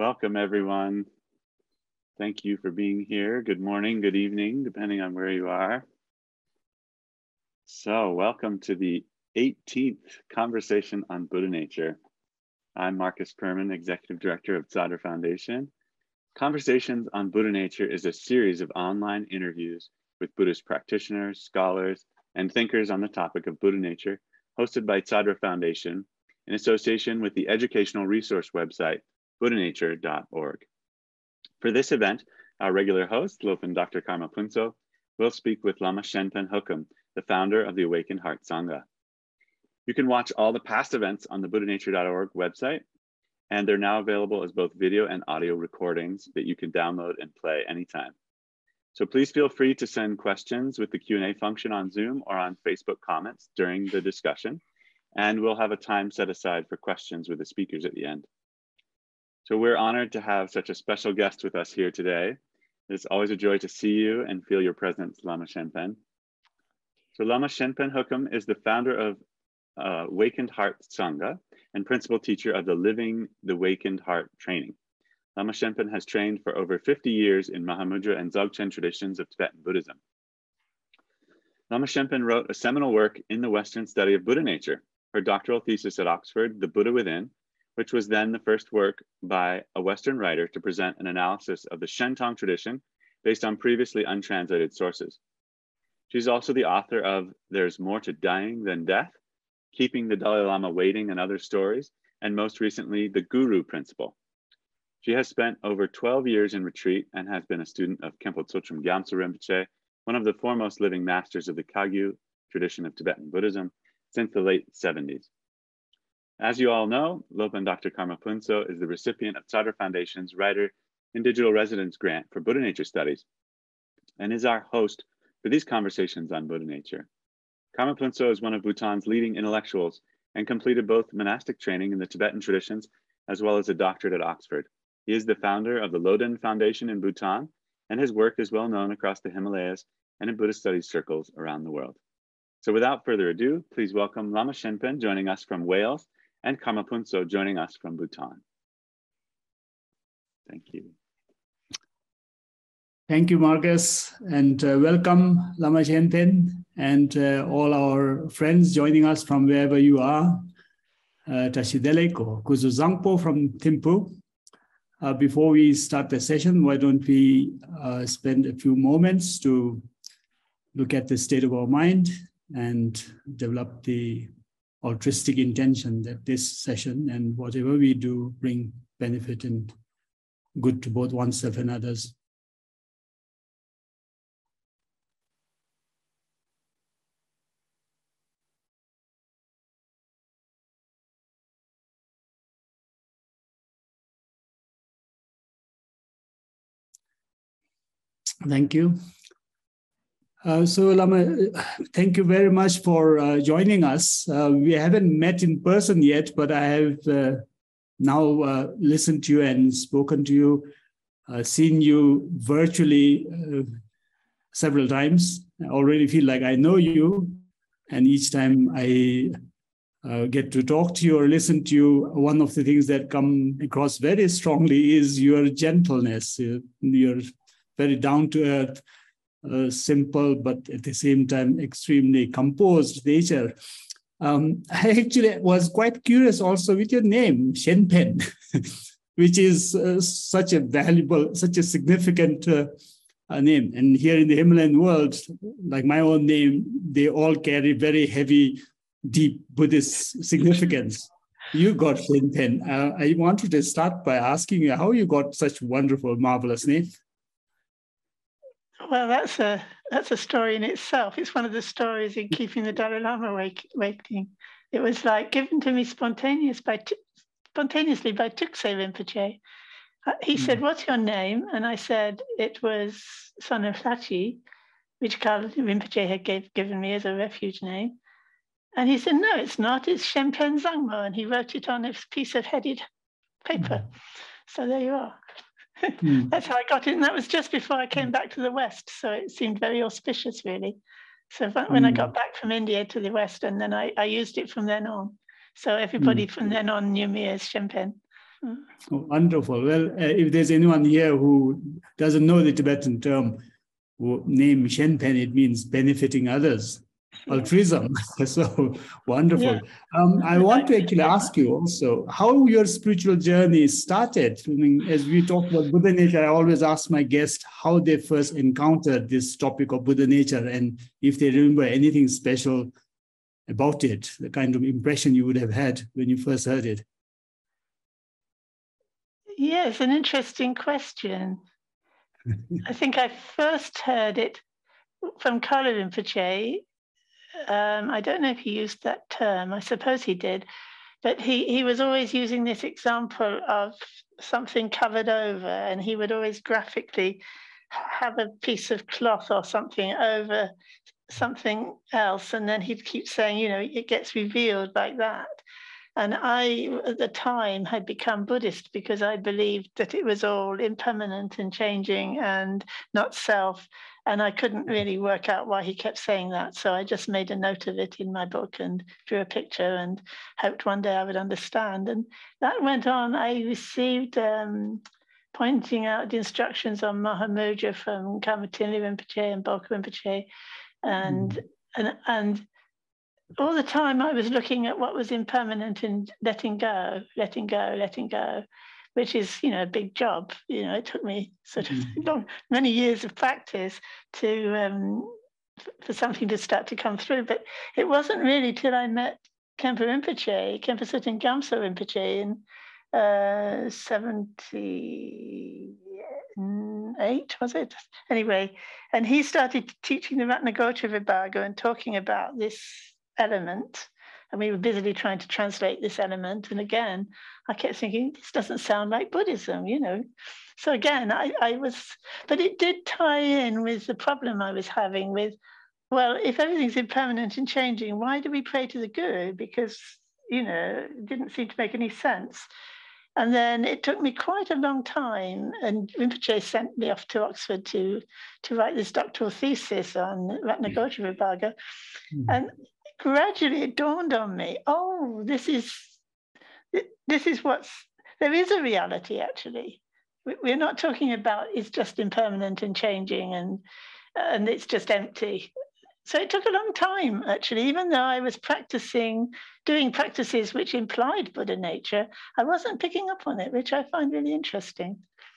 Welcome, everyone. Thank you for being here. Good morning, good evening, depending on where you are. So welcome to the 18th Conversation on Buddha Nature. I'm Marcus Perman, Executive Director of Tsadra Foundation. Conversations on Buddha Nature is a series of online interviews with Buddhist practitioners, scholars, and thinkers on the topic of Buddha Nature, hosted by Tsadra Foundation in association with the educational resource website, buddhanature.org. For this event, our regular host, Lopan Dr. Karma Phuntsho, will speak with Lama Shenpen Hukum, the founder of the Awakened Heart Sangha. You can watch all the past events on the buddhanature.org website, and they're now available as both video and audio recordings that you can download and play anytime. So please feel free to send questions with the Q&A function on Zoom or on Facebook comments during the discussion, and we'll have a time set aside for questions with the speakers at the end. So we're honored to have such a special guest with us here today. It's always a joy to see you and feel your presence, Lama Shenpen. So Lama Shenpen Hukum is the founder of Awakened Heart Sangha and principal teacher of the Living the Awakened Heart training. Lama Shenpen has trained for over 50 years in Mahamudra and Dzogchen traditions of Tibetan Buddhism. Lama Shenpen wrote a seminal work in the Western study of Buddha nature, her doctoral thesis at Oxford, The Buddha Within, which was then the first work by a Western writer to present an analysis of the Shentong tradition based on previously untranslated sources. She's also the author of There's More to Dying Than Death, Keeping the Dalai Lama Waiting and Other Stories, and most recently, The Guru Principle. She has spent over 12 years in retreat and has been a student of Khenpo Tsotrong Gyamtso Rinpoche, one of the foremost living masters of the Kagyu tradition of Tibetan Buddhism, since the late 70s. As you all know, Lopan Dr. Karma Phuntsho is the recipient of Tsadra Foundation's Writer in Digital Residence Grant for Buddha Nature Studies and is our host for these conversations on Buddha Nature. Karma Phuntsho is one of Bhutan's leading intellectuals and completed both monastic training in the Tibetan traditions as well as a doctorate at Oxford. He is the founder of the Loden Foundation in Bhutan, and his work is well known across the Himalayas and in Buddhist studies circles around the world. So without further ado, please welcome Lama Shenpen joining us from Wales and Karma Phuntsho joining us from Bhutan. Thank you. Thank you, Marcus, and welcome Lama Shenpen and all our friends joining us from wherever you are, Tashidelek or Kuzu Zangpo from Thimphu. Before we start the session, why don't we spend a few moments to look at the state of our mind and develop the altruistic intention that this session and whatever we do bring benefit and good to both oneself and others. Thank you. So Lama, thank you very much for joining us. We haven't met in person yet, but I have now listened to you and spoken to you, seen you virtually several times. I already feel like I know you, and each time I get to talk to you or listen to you, one of the things that come across very strongly is your gentleness. You're very down to earth, simple, but at the same time, extremely composed nature. I actually was quite curious also with your name, Shenpen, which is such a valuable, such a significant name. And here in the Himalayan world, like my own name, they all carry very heavy, deep Buddhist significance. You got Shenpen. I wanted to start by asking you how you got such wonderful, marvelous name. Well, that's a story in itself. It's one of the stories in Keeping the Dalai Lama Awakening. It was like given to me spontaneously by Tuksay Rinpoche. He said, "What's your name?" And I said it was Sonaphachi, which Karl Rinpoche had given me as a refuge name. And he said, "No, it's not. It's Shenpen Zangmo." And he wrote it on a piece of headed paper. So there you are. That's how I got it. And that was just before I came back to the West. So it seemed very auspicious, really. So when I got back from India to the West, and then I used it from then on. So everybody from then on knew me as Shenpen. Wonderful. Well, if there's anyone here who doesn't know the Tibetan term, name Shenpen, it means benefiting others, altruism. So wonderful. Yeah. I want to actually ask you also how your spiritual journey started. I mean, as we talk about Buddha nature, I always ask my guests how they first encountered this topic of Buddha nature and if they remember anything special about it, the kind of impression you would have had when you first heard it. Yeah, it's an interesting question. I think I first heard it from Kalu Rinpoche. I don't know if he used that term. I suppose he did. But he was always using this example of something covered over, and he would always graphically have a piece of cloth or something over something else. And then he'd keep saying, you know, it gets revealed like that. And I, at the time, had become Buddhist because I believed that it was all impermanent and changing and not self. And I couldn't really work out why he kept saying that. So I just made a note of it in my book and drew a picture and hoped one day I would understand. And that went on. I received pointing out the instructions on Mahamudra from Kamatinli Rinpoche and Bulka Rinpoche. And all the time I was looking at what was impermanent and letting go, which is, you know, a big job. You know, it took me sort of many years of practice to for something to start to come through. But it wasn't really till I met Khenpo Rinpoche, Khenpo Sutin Gamso Rinpoche in 78, was it? Anyway, and he started teaching the Ratnagotra Vibhaga and talking about this element, and we were busily trying to translate this element. And again, I kept thinking, this doesn't sound like Buddhism, you know. So again, I was, but it did tie in with the problem I was having with, well, if everything's impermanent and changing, why do we pray to the Guru? Because, you know, it didn't seem to make any sense. And then it took me quite a long time, and Rinpoche sent me off to Oxford to write this doctoral thesis on Ratnagotra Vibhaga. And gradually it dawned on me, oh, this is what's, there is a reality actually. We're not talking about it's just impermanent and changing and it's just empty. So it took a long time actually, even though I was doing practices which implied Buddha nature, I wasn't picking up on it, which I find really interesting.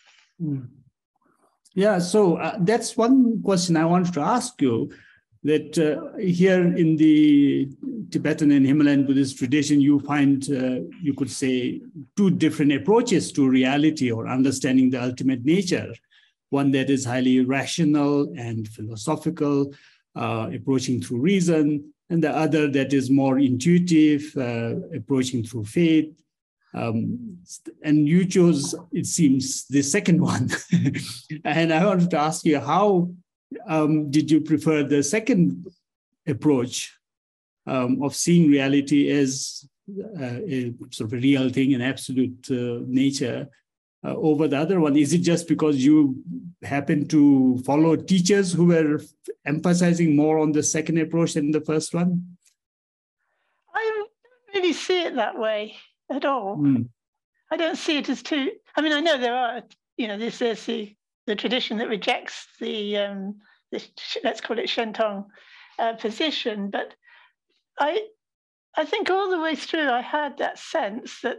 Yeah, so that's one question I wanted to ask you. That here in the Tibetan and Himalayan Buddhist tradition, you find, you could say, two different approaches to reality or understanding the ultimate nature. One that is highly rational and philosophical, approaching through reason, and the other that is more intuitive, approaching through faith. And you chose, it seems, the second one. And I wanted to ask you, how did you prefer the second approach of seeing reality as a sort of a real thing, an absolute nature, over the other one? Is it just because you happen to follow teachers who were emphasizing more on the second approach than the first one? I don't really see it that way at all. I don't see it as two. I mean, I know there are, you know, there's the tradition that rejects the let's call it Shentong position, but I think all the way through I had that sense that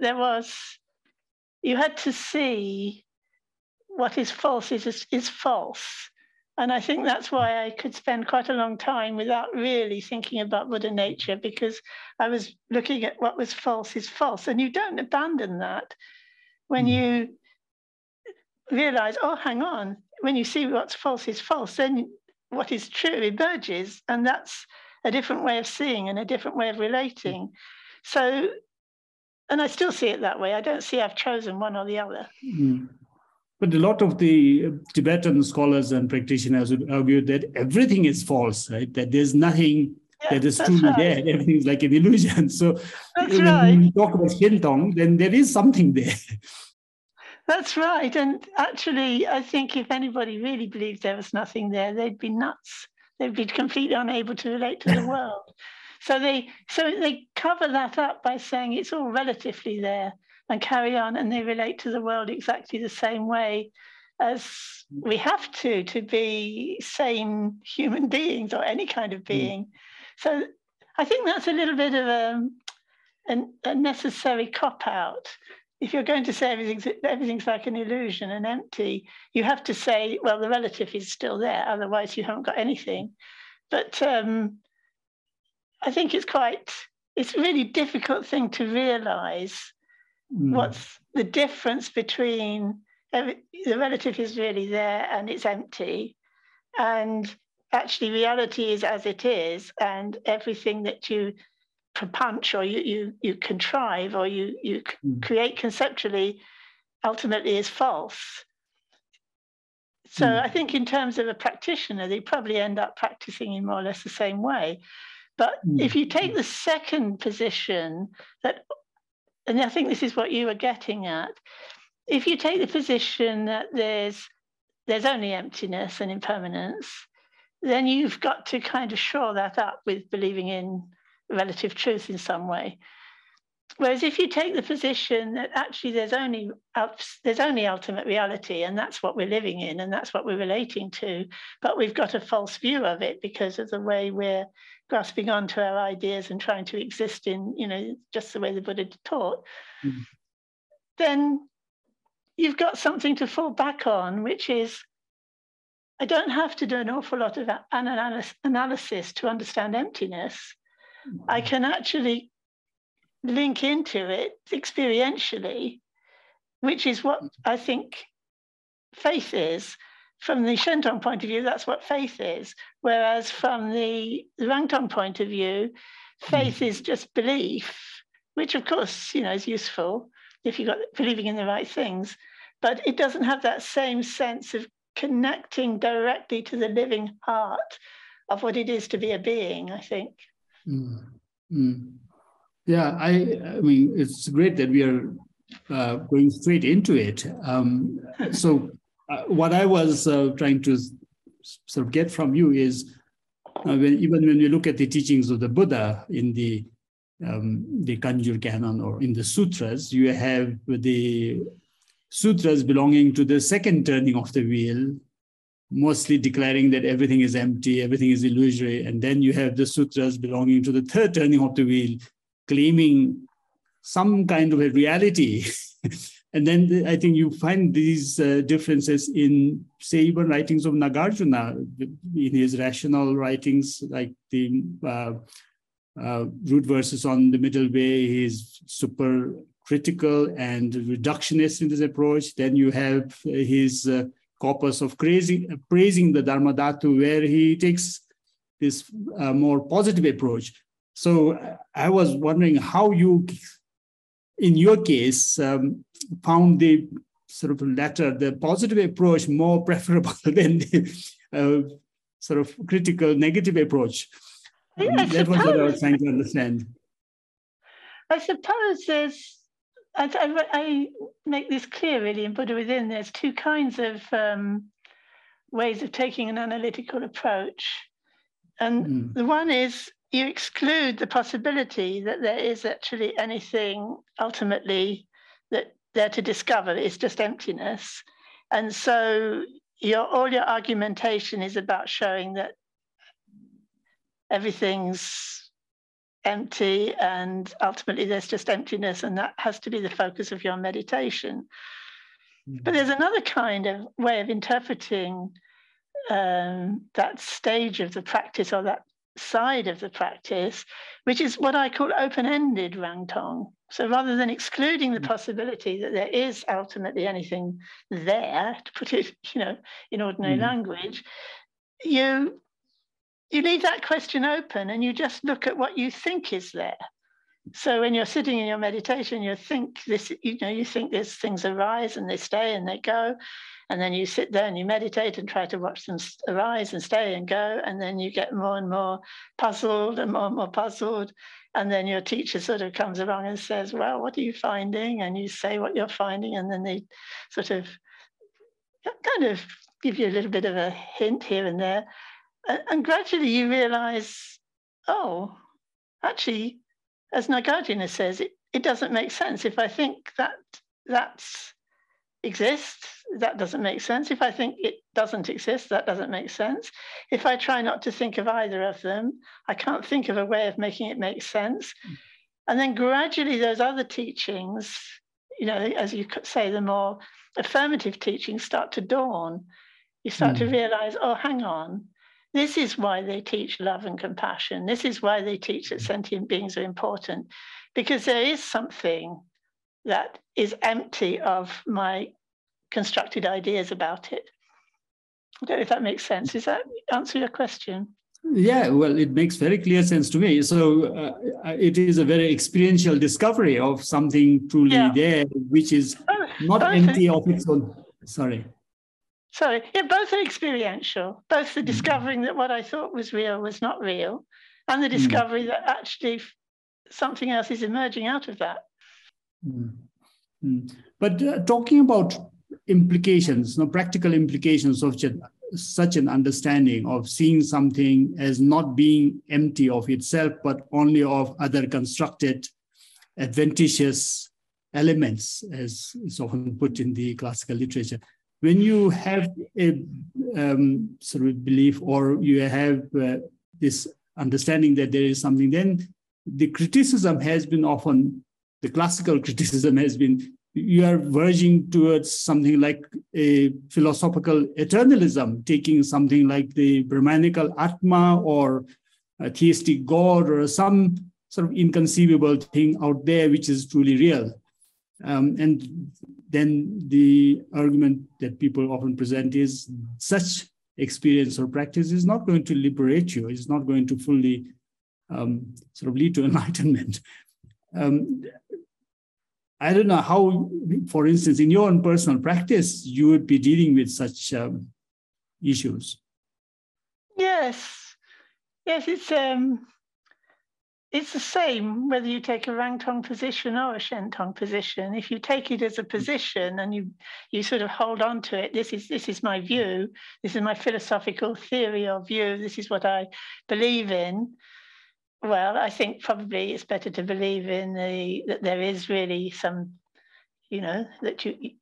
you had to see what is false is false. And I think that's why I could spend quite a long time without really thinking about Buddha nature, because I was looking at what was false is false. And you don't abandon that when you realize, oh, hang on, when you see what's false is false, then what is true emerges. And that's a different way of seeing and a different way of relating. So, and I still see it that way. I don't see I've chosen one or the other. But a lot of the Tibetan scholars and practitioners would argue that everything is false, right? That there's nothing that is truly there. Everything is like an illusion. So when you talk about Shentong, then there is something there. That's right. And actually, I think if anybody really believed there was nothing there, they'd be nuts. They'd be completely unable to relate to the world. So they cover that up by saying it's all relatively there. and carry on, and they relate to the world exactly the same way as we have to be sane human beings or any kind of being. So I think that's a little bit of a necessary cop-out. If you're going to say everything's like an illusion and empty, you have to say, well, the relative is still there, otherwise you haven't got anything. But I think it's a really difficult thing to realize what's the difference between the relative is really there and it's empty, and actually reality is as it is, and everything that you punch or you contrive or you create conceptually ultimately is false. So I think in terms of a practitioner, they probably end up practicing in more or less the same way. But if you take the second position, and I think this is what you were getting at, if you take the position that there's only emptiness and impermanence, then you've got to kind of shore that up with believing in relative truth in some way. Whereas if you take the position that actually there's only ultimate reality, and that's what we're living in and that's what we're relating to, but we've got a false view of it because of the way we're grasping onto our ideas and trying to exist in, just the way the Buddha taught, then you've got something to fall back on, which is, I don't have to do an awful lot of analysis to understand emptiness. I can actually link into it experientially, which is what I think faith is. From the Shentong point of view, that's what faith is. Whereas from the Rangtong point of view, faith is just belief, which of course, is useful if you've got believing in the right things, but it doesn't have that same sense of connecting directly to the living heart of what it is to be a being, I think. Yeah, I mean, it's great that we are going straight into it. What I was trying to sort of get from you is, even when you look at the teachings of the Buddha in the Kanjur Canon or in the sutras, you have the sutras belonging to the second turning of the wheel, mostly declaring that everything is empty, everything is illusory. And then you have the sutras belonging to the third turning of the wheel, claiming some kind of a reality. And then I think you find these differences in, say, even writings of Nagarjuna, in his rational writings, like the root verses on the middle way, he's super critical and reductionist in this approach. Then you have his corpus of praising the Dharmadhatu, where he takes this more positive approach. So I was wondering how you, in your case, found the sort of latter, the positive approach, more preferable than the sort of critical, negative approach. That was what I was trying to understand. I suppose I make this clear really in Buddha Within. There's two kinds of ways of taking an analytical approach. And the one is you exclude the possibility that there is actually anything ultimately that there to discover. It's just emptiness. And so all your argumentation is about showing that everything's empty and ultimately there's just emptiness, and that has to be the focus of your meditation. But there's another kind of way of interpreting that stage of the practice, or that side of the practice, which is what I call open-ended Rangtong. So rather than excluding the possibility that there is ultimately anything there, to put it, in ordinary language, you leave that question open and you just look at what you think is there. So when you're sitting in your meditation, you think these things arise and they stay and they go. And then you sit there and you meditate and try to watch them arise and stay and go. And then you get more and more puzzled and more puzzled. And then your teacher sort of comes along and says, well, what are you finding? And you say what you're finding. And then they sort of kind of give you a little bit of a hint here and there. And gradually you realize, oh, actually, as Nagarjuna says, it doesn't make sense. If I think that exists, that doesn't make sense. If I think it doesn't exist, that doesn't make sense. If I try not to think of either of them, I can't think of a way of making it make sense. And then gradually those other teachings, as you could say, the more affirmative teachings start to dawn. You start to realize, oh, hang on, this is why they teach love and compassion. This is why they teach that sentient beings are important, because there is something that is empty of my constructed ideas about it. I don't know if that makes sense. Does that answer your question? Yeah, well, it makes very clear sense to me. So it is a very experiential discovery of something truly there, which is not empty of its own. Sorry, both are experiential. Both the discovering that what I thought was real was not real, and the discovery that actually something else is emerging out of that. But talking about implications, practical implications of such an understanding of seeing something as not being empty of itself, but only of other constructed adventitious elements, as is often put in the classical literature. When you have a sort of belief, or you have this understanding that there is something, then the criticism has been often, the classical criticism has been, you are verging towards something like a philosophical eternalism, taking something like the Brahmanical Atma or a theistic God or some sort of inconceivable thing out there which is truly real. And then the argument that people often present is such experience or practice is not going to liberate you. It's not going to fully sort of lead to enlightenment. I don't know how, for instance, in your own personal practice, you would be dealing with such issues. Yes, it's the same whether you take a Rangtong position or a Shentong position. If you take it as a position and you sort of hold on to it, this is my view, this is my philosophical theory or view, this is what I believe in. Well, I think probably it's better to believe in that there is really some, that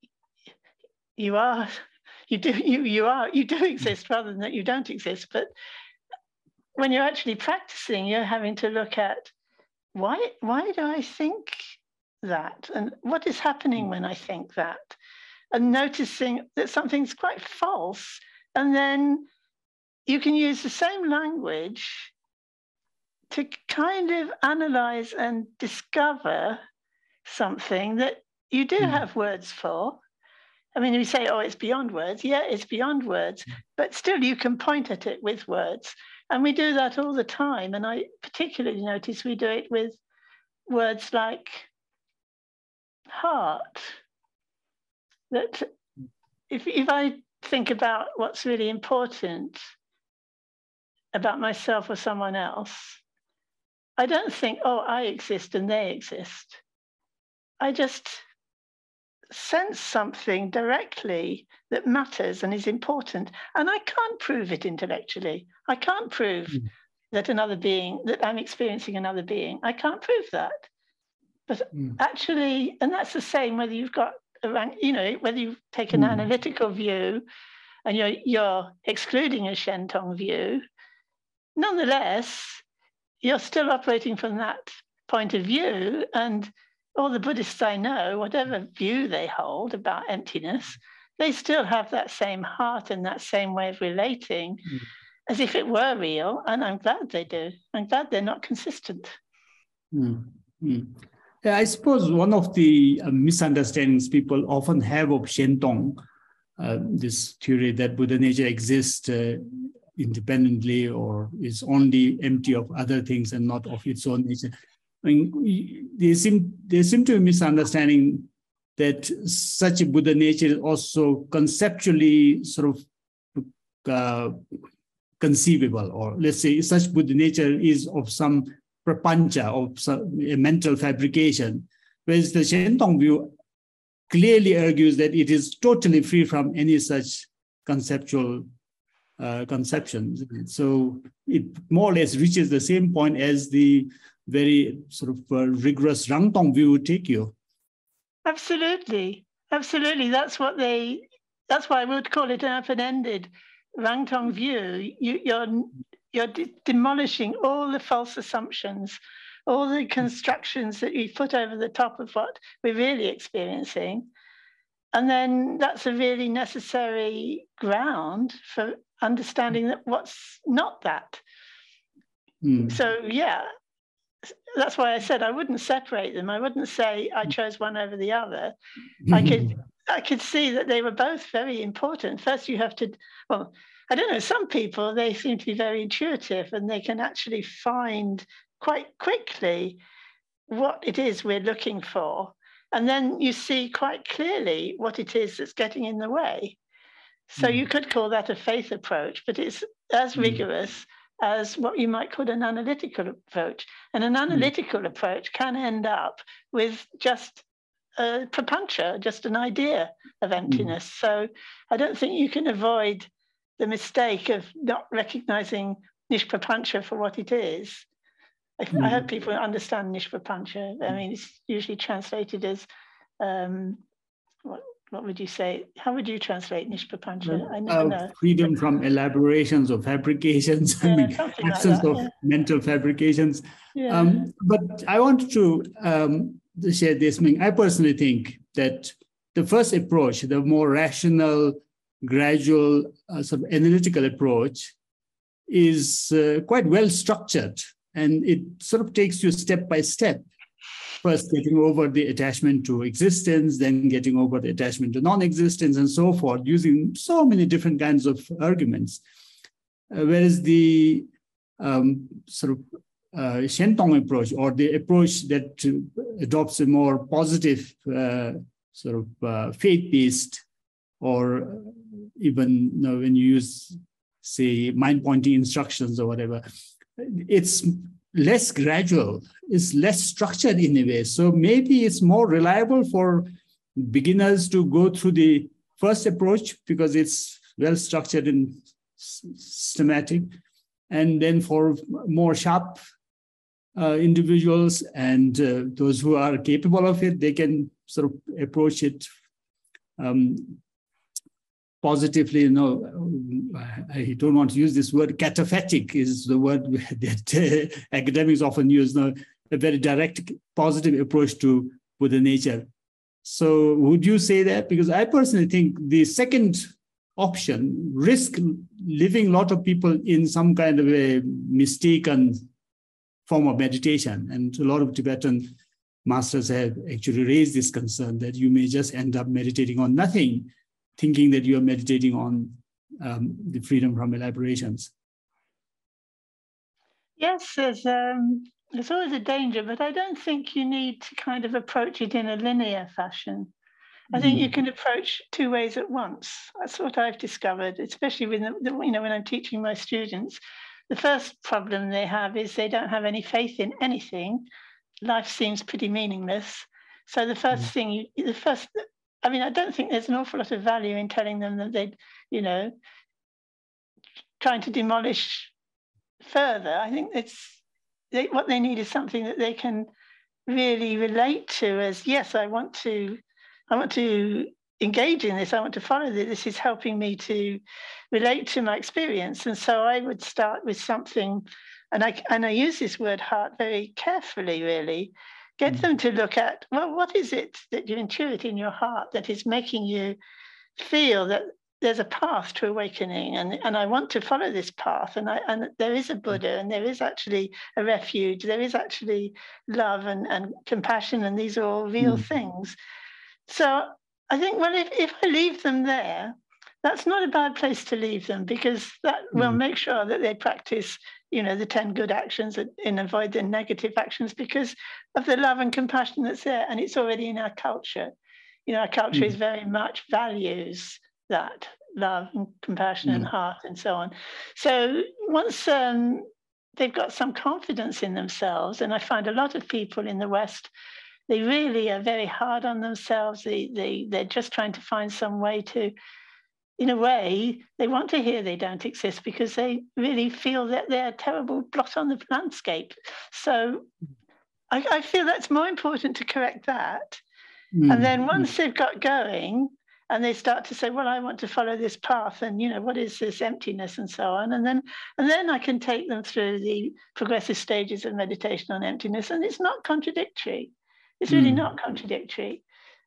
you do exist rather than that you don't exist. But when you're actually practicing, you're having to look at why do I think that, and what is happening when I think that, and noticing that something's quite false, and then you can use the same language to kind of analyze and discover something that you do have words for. I mean, we say, oh, it's beyond words. Yeah, it's beyond words, but still you can point at it with words. And we do that all the time. And I particularly notice we do it with words like heart. That if I think about what's really important about myself or someone else, I don't think, oh, I exist and they exist. I just sense something directly that matters and is important. And I can't prove it intellectually. I can't prove that I'm experiencing another being. I can't prove that. But actually, and that's the same whether you've got, whether you take an analytical view and you're excluding a Shentong view, nonetheless, you're still operating from that point of view. And all the Buddhists I know, whatever view they hold about emptiness, they still have that same heart and that same way of relating as if it were real. And I'm glad they do. I'm glad they're not consistent. Yeah, I suppose one of the misunderstandings people often have of Shentong, this theory that Buddha nature exists independently or is only empty of other things and not of its own nature. I mean, they seem to be misunderstanding that such a Buddha nature is also conceptually sort of conceivable, or let's say such Buddha nature is of some prapancha, of a mental fabrication, whereas the Shentong view clearly argues that it is totally free from any such conceptual conceptions. So it more or less reaches the same point as the very sort of rigorous Rangtong view would take you. Absolutely. Absolutely. That's why I would call it an open-ended Rangtong view. You're demolishing all the false assumptions, all the constructions that you put over the top of what we're really experiencing. And then that's a really necessary ground for understanding that what's not that. So yeah, that's why I said I wouldn't separate them. I wouldn't say I chose one over the other. I could see that they were both very important. First, you have to, well, I don't know, some people, they seem to be very intuitive and they can actually find quite quickly what it is we're looking for. And then you see quite clearly what it is that's getting in the way. So you could call that a faith approach, but it's as rigorous as what you might call an analytical approach. And an analytical approach can end up with just a prapancha, just an idea of emptiness. So I don't think you can avoid the mistake of not recognizing nishprapancha for what it is. I hope people understand nishprapancha. I mean, it's usually translated as, what would you say? How would you translate nishprapancha? I never know. Freedom from elaborations or fabrications, absence of mental fabrications. But I wanted to share this. I personally think that the first approach, the more rational, gradual, sort of analytical approach, is quite well structured, and it sort of takes you step by step. First, getting over the attachment to existence, then getting over the attachment to non-existence, and so forth, using so many different kinds of arguments. Whereas the sort of Shentong approach, or the approach that adopts a more positive sort of faith-based, or even when you use, say, mind-pointing instructions or whatever, it's less gradual, it's less structured in a way. So maybe it's more reliable for beginners to go through the first approach because it's well structured and systematic. And then for more sharp individuals and those who are capable of it, they can sort of approach it positively. I don't want to use this word. Cataphatic is the word that academics often use. A very direct, positive approach to Buddha nature. So would you say that? Because I personally think the second option risk leaving a lot of people in some kind of a mistaken form of meditation. And a lot of Tibetan masters have actually raised this concern that you may just end up meditating on nothing, thinking that you are meditating on the freedom from elaborations. Yes, there's always a danger, but I don't think you need to kind of approach it in a linear fashion. I think you can approach two ways at once. That's what I've discovered, especially with when I'm teaching my students. The first problem they have is they don't have any faith in anything. Life seems pretty meaningless. So the first thing, I don't think there's an awful lot of value in telling them that they'd, trying to demolish further. I think what they need is something that they can really relate to as, yes, I want to engage in this. I want to follow this. This is helping me to relate to my experience. And so I would start with something, and I use this word heart very carefully, really. Get them to look at, well, what is it that you intuit in your heart that is making you feel that there's a path to awakening, and I want to follow this path, and there is a Buddha, and there is actually a refuge, there is actually love and compassion, and these are all real things. So I think, well, if I leave them there, that's not a bad place to leave them, because that will make sure that they practice, the 10 good actions and avoid the negative actions because of the love and compassion that's there. And it's already in our culture. Our culture is very much values that love and compassion and heart and so on. So once they've got some confidence in themselves, and I find a lot of people in the West, they really are very hard on themselves. They're just trying to find some way to in a way, they want to hear they don't exist because they really feel that they're a terrible blot on the landscape. So I feel that's more important to correct that. And then once they've got going and they start to say, well, I want to follow this path, and, you know, what is this emptiness and so on? And then I can take them through the progressive stages of meditation on emptiness. And it's not contradictory. It's really not contradictory.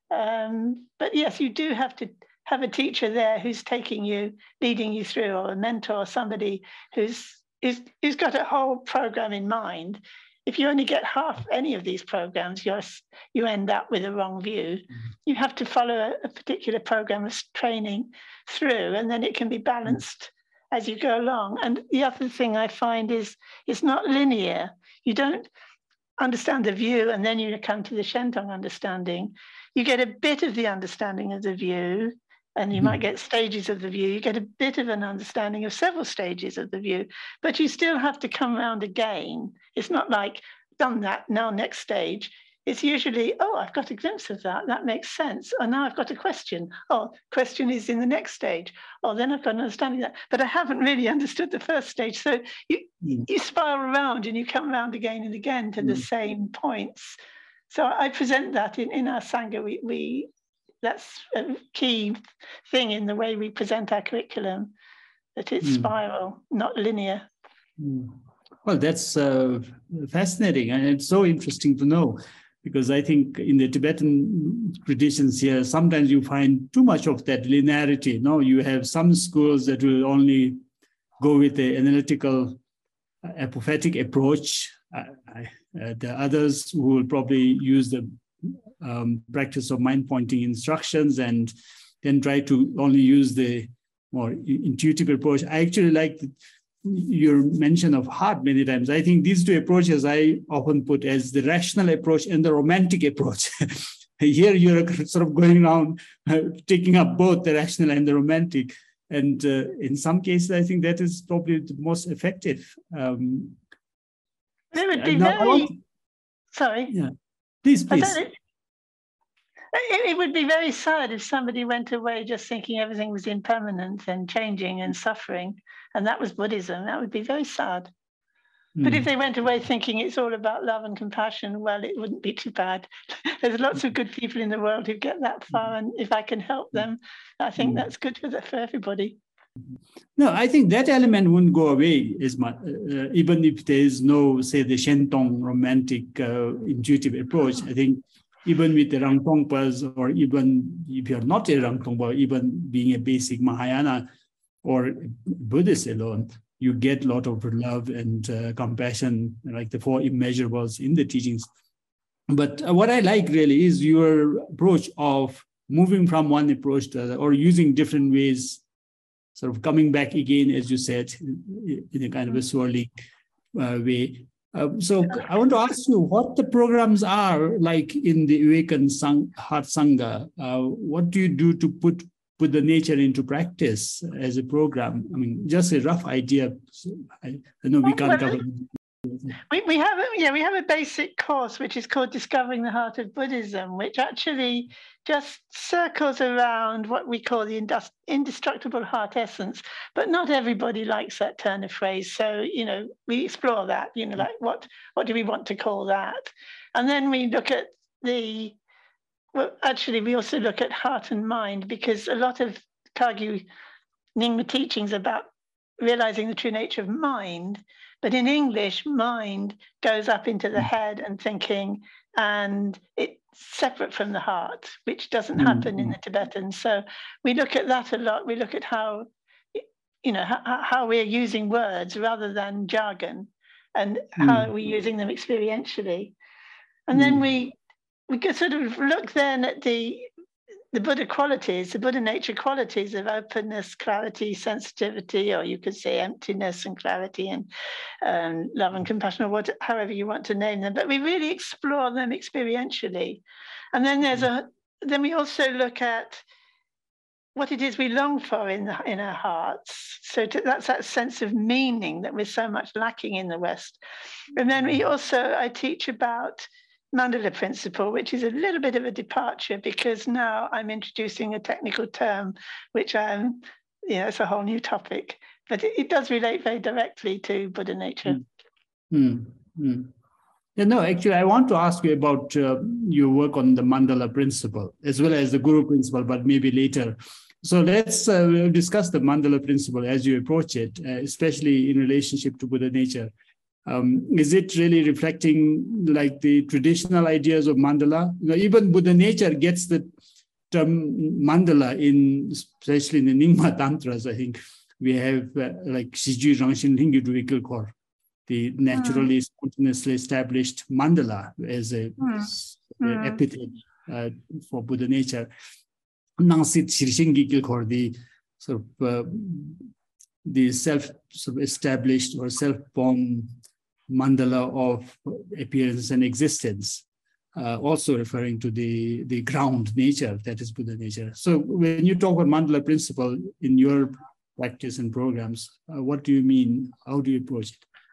But yes, you do have to have a teacher there who's taking you, leading you through, or a mentor, somebody who's got a whole program in mind. If you only get half any of these programs, you end up with a wrong view. You have to follow a particular program of training through, and then it can be balanced as you go along. And the other thing I find is it's not linear. You don't understand the view and then you come to the Shentong understanding. You get a bit of the understanding of the view, and you might get stages of the view. You get a bit of an understanding of several stages of the view, but you still have to come around again. It's not like, done that, now next stage. It's usually, oh, I've got a glimpse of that. That makes sense. And now I've got a question. Oh, question is in the next stage. Oh, then I've got an understanding of that. But I haven't really understood the first stage. So you spiral around and you come around again and again to the same points. So I present that in our Sangha. We that's a key thing in the way we present our curriculum, that it's spiral, not linear. Well, that's fascinating, and it's so interesting to know, because I think in the Tibetan traditions here, sometimes you find too much of that linearity. No, you have some schools that will only go with the analytical, apophatic approach. The others who will probably use the practice of mind pointing instructions and then try to only use the more intuitive approach. I actually like your mention of heart many times. I think these two approaches I often put as the rational approach and the romantic approach. Here you're sort of going around taking up both the rational and the romantic. And in some cases, I think that is probably the most effective. It would be very... Sorry. Yeah. Please. It would be very sad if somebody went away just thinking everything was impermanent and changing and suffering, and that was Buddhism. That would be very sad. But if they went away thinking it's all about love and compassion, well, it wouldn't be too bad. There's lots of good people in the world who get that far, and if I can help them, I think that's good for everybody. No, I think that element wouldn't go away as much, even if there is no, say, the Shentong romantic intuitive approach. I think even with the Rangtongpas, or even if you're not a Rangtongpa, even being a basic Mahayana or Buddhist alone, you get a lot of love and compassion, like the four immeasurables in the teachings. But what I like really is your approach of moving from one approach to the other, or using different ways, sort of coming back again, as you said, in a kind of a swirling way. So I want to ask you what the programs are like in the Awakened Heart Sangha. What do you do to put the nature into practice as a program? I mean, just a rough idea. I know we can't cover. We have a basic course which is called Discovering the Heart of Buddhism, which actually just circles around what we call the indestructible heart essence. But not everybody likes that turn of phrase. So, we explore that, like what do we want to call that? And then we look at we also look at heart and mind, because a lot of Kagyu Nyingma teachings about realizing the true nature of mind. But in English, mind goes up into the head and thinking, and it's separate from the heart, which doesn't happen in the Tibetan. So we look at that a lot. We look at how we're using words rather than jargon, and how we're using them experientially. And then we could sort of look then at the Buddha qualities, the Buddha nature qualities of openness, clarity, sensitivity, or you could say emptiness and clarity and love and compassion, or however you want to name them. But we really explore them experientially. And then then we also look at what it is we long for in our hearts. So that's that sense of meaning that we're so much lacking in the West. And then I teach about mandala principle, which is a little bit of a departure because now I'm introducing a technical term, which it's a whole new topic, but it does relate very directly to Buddha nature. Yeah, no, actually, I want to ask you about your work on the mandala principle as well as the guru principle, but maybe later. So let's discuss the mandala principle as you approach it, especially in relationship to Buddha nature. Is it really reflecting like the traditional ideas of mandala? Even Buddha nature gets the term mandala especially in the Nyingma Tantras. I think we have like Shiju Rangshin Lingyu Duikilkor, the naturally spontaneously established mandala as a epithet for Buddha nature. Nangsit Shirshingi Kilkor, the sort of the self-established or self-born mandala of appearance and existence, also referring to the ground nature that is Buddha nature. So when you talk about mandala principle in your practice and programs, what do you mean? How do you approach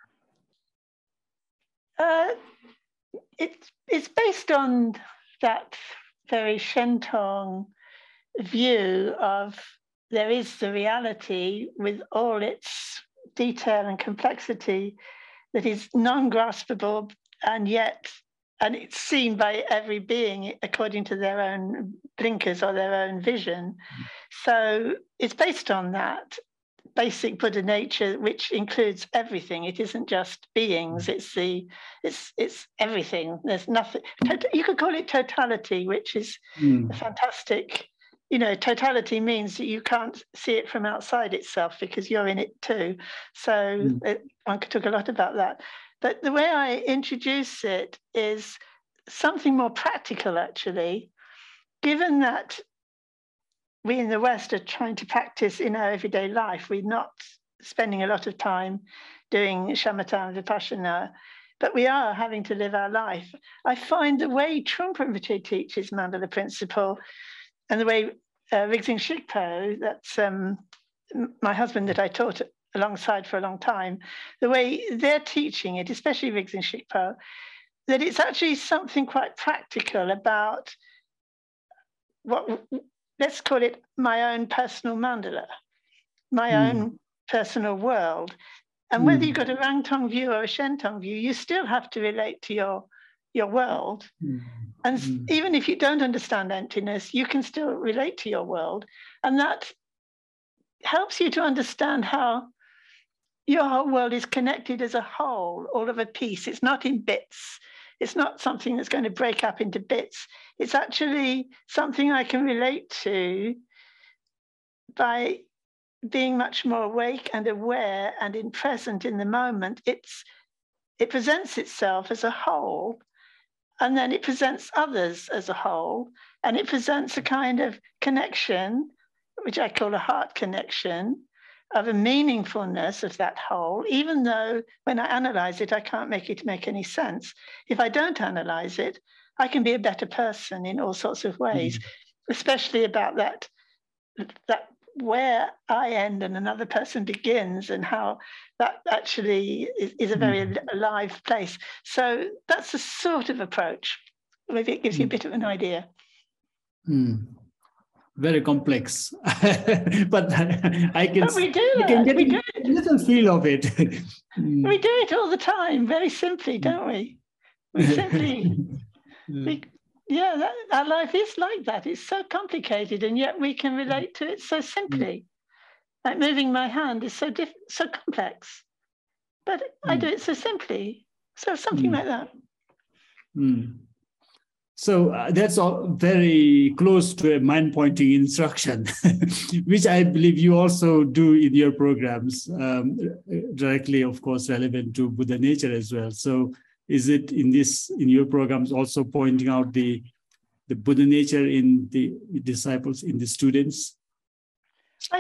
it? It's based on that very Shentong view of there is the reality with all its detail and complexity that is non-graspable, and it's seen by every being according to their own blinkers or their own vision. So it's based on that basic Buddha nature, which includes everything. It isn't just beings, it's everything. There's nothing, you could call it totality, which is a fantastic, totality means that you can't see it from outside itself because you're in it too. So one could talk a lot about that. But the way I introduce it is something more practical, actually, given that we in the West are trying to practice in our everyday life. We're not spending a lot of time doing shamatha and vipassana, but we are having to live our life. I find the way Trungpa Rinpoche teaches mandala principle and the way Rigzin Shigpo, that's my husband that I taught alongside for a long time, the way they're teaching it, especially Rigzin Shigpo, that it's actually something quite practical about what, let's call it my own personal mandala, my own personal world. And whether you've got a Rangtong view or a Shentong view, you still have to relate to your world. And even if you don't understand emptiness, you can still relate to your world. And that helps you to understand how your whole world is connected as a whole, all of a piece. It's not in bits. It's not something that's going to break up into bits. It's actually something I can relate to by being much more awake and aware and present in the moment. It presents itself as a whole, and then it presents others as a whole, and it presents a kind of connection, which I call a heart connection, of a meaningfulness of that whole, even though when I analyze it, I can't make it make any sense. If I don't analyze it, I can be a better person in all sorts of ways, especially about that where I end and another person begins, and how that actually is a very alive place. So that's the sort of approach. Maybe it gives you a bit of an idea. Very complex, but I can. But we do get a little feel of it. We do it all the time, very simply, don't we? We simply, our life is like that. It's so complicated, and yet we can relate to it so simply. Like moving my hand is so complex, but I do it so simply. So something like that. So that's all very close to a mind-pointing instruction, which I believe you also do in your programs, directly, of course, relevant to Buddha nature as well. So is it in your programs also pointing out the Buddha nature in the disciples, in the students? I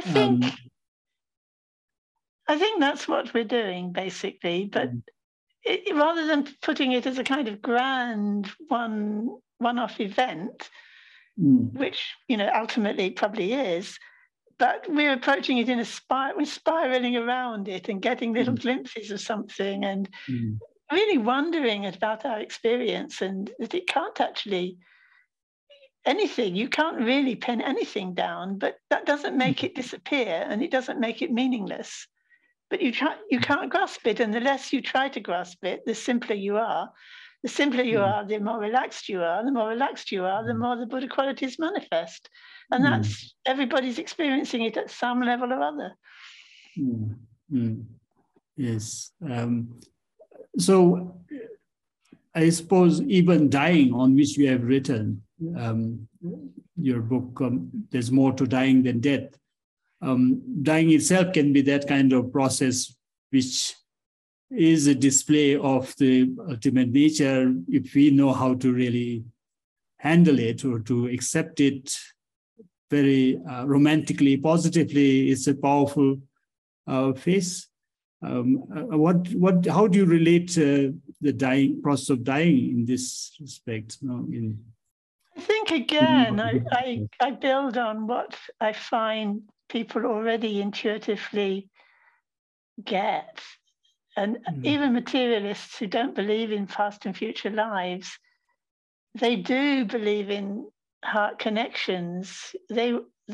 think that's what we're doing, basically, but rather than putting it as a kind of grand one-off event, which ultimately probably is, but we're approaching it in we're spiraling around it and getting little glimpses of something, and really wondering about our experience, and that it can't actually anything, you can't really pin anything down, but that doesn't make it disappear, and it doesn't make it meaningless. But you can't grasp it, and the less you try to grasp it, the simpler you are. The simpler you are, the more relaxed you are. The more relaxed you are, the more the Buddha qualities manifest. And that's, everybody's experiencing it at some level or other. Yes. So I suppose even dying, on which you have written your book, There's More to Dying Than Death. Dying itself can be that kind of process which is a display of the ultimate nature if we know how to really handle it or to accept it very romantically, positively. It's a powerful phase. How do you relate the dying process of dying in this respect? I think again, I build on what I find people already intuitively get. And even materialists who don't believe in past and future lives, they do believe in heart connections. They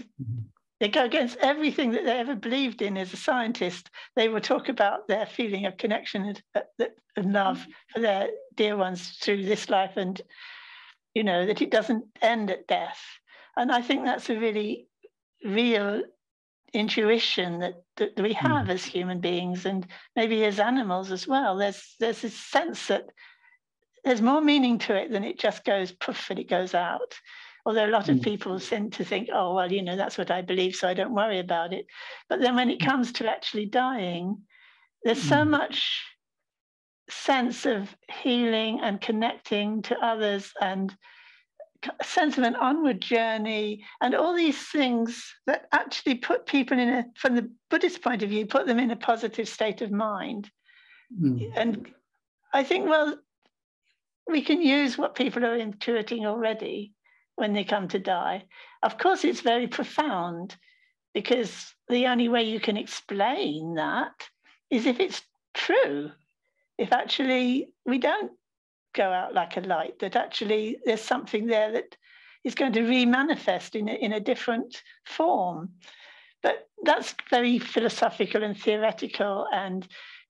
go against everything that they ever believed in as a scientist. They will talk about their feeling of connection and love for their dear ones through this life, and that it doesn't end at death. And I think that's a really real intuition that we have as human beings, and maybe as animals as well. There's this sense that there's more meaning to it than it just goes poof and it goes out. Although a lot of people tend to think, oh, well, that's what I believe, so I don't worry about it. But then when it comes to actually dying, there's so much sense of healing and connecting to others, and a sense of an onward journey, and all these things that actually put people from the Buddhist point of view, put them in a positive state of mind. And I think, well, we can use what people are intuiting already when they come to die. Of course, it's very profound, because the only way you can explain that is if it's true. If actually we don't go out like a light, that actually there's something there that is going to re-manifest in a different form. But that's very philosophical and theoretical, and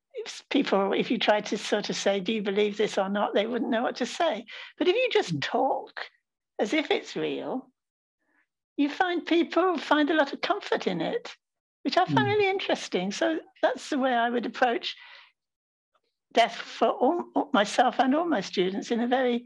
if you try to sort of say, do you believe this or not, they wouldn't know what to say. But if you just talk as if it's real, you find people find a lot of comfort in it, which I find really interesting. So that's the way I would approach death for myself and all my students, in a very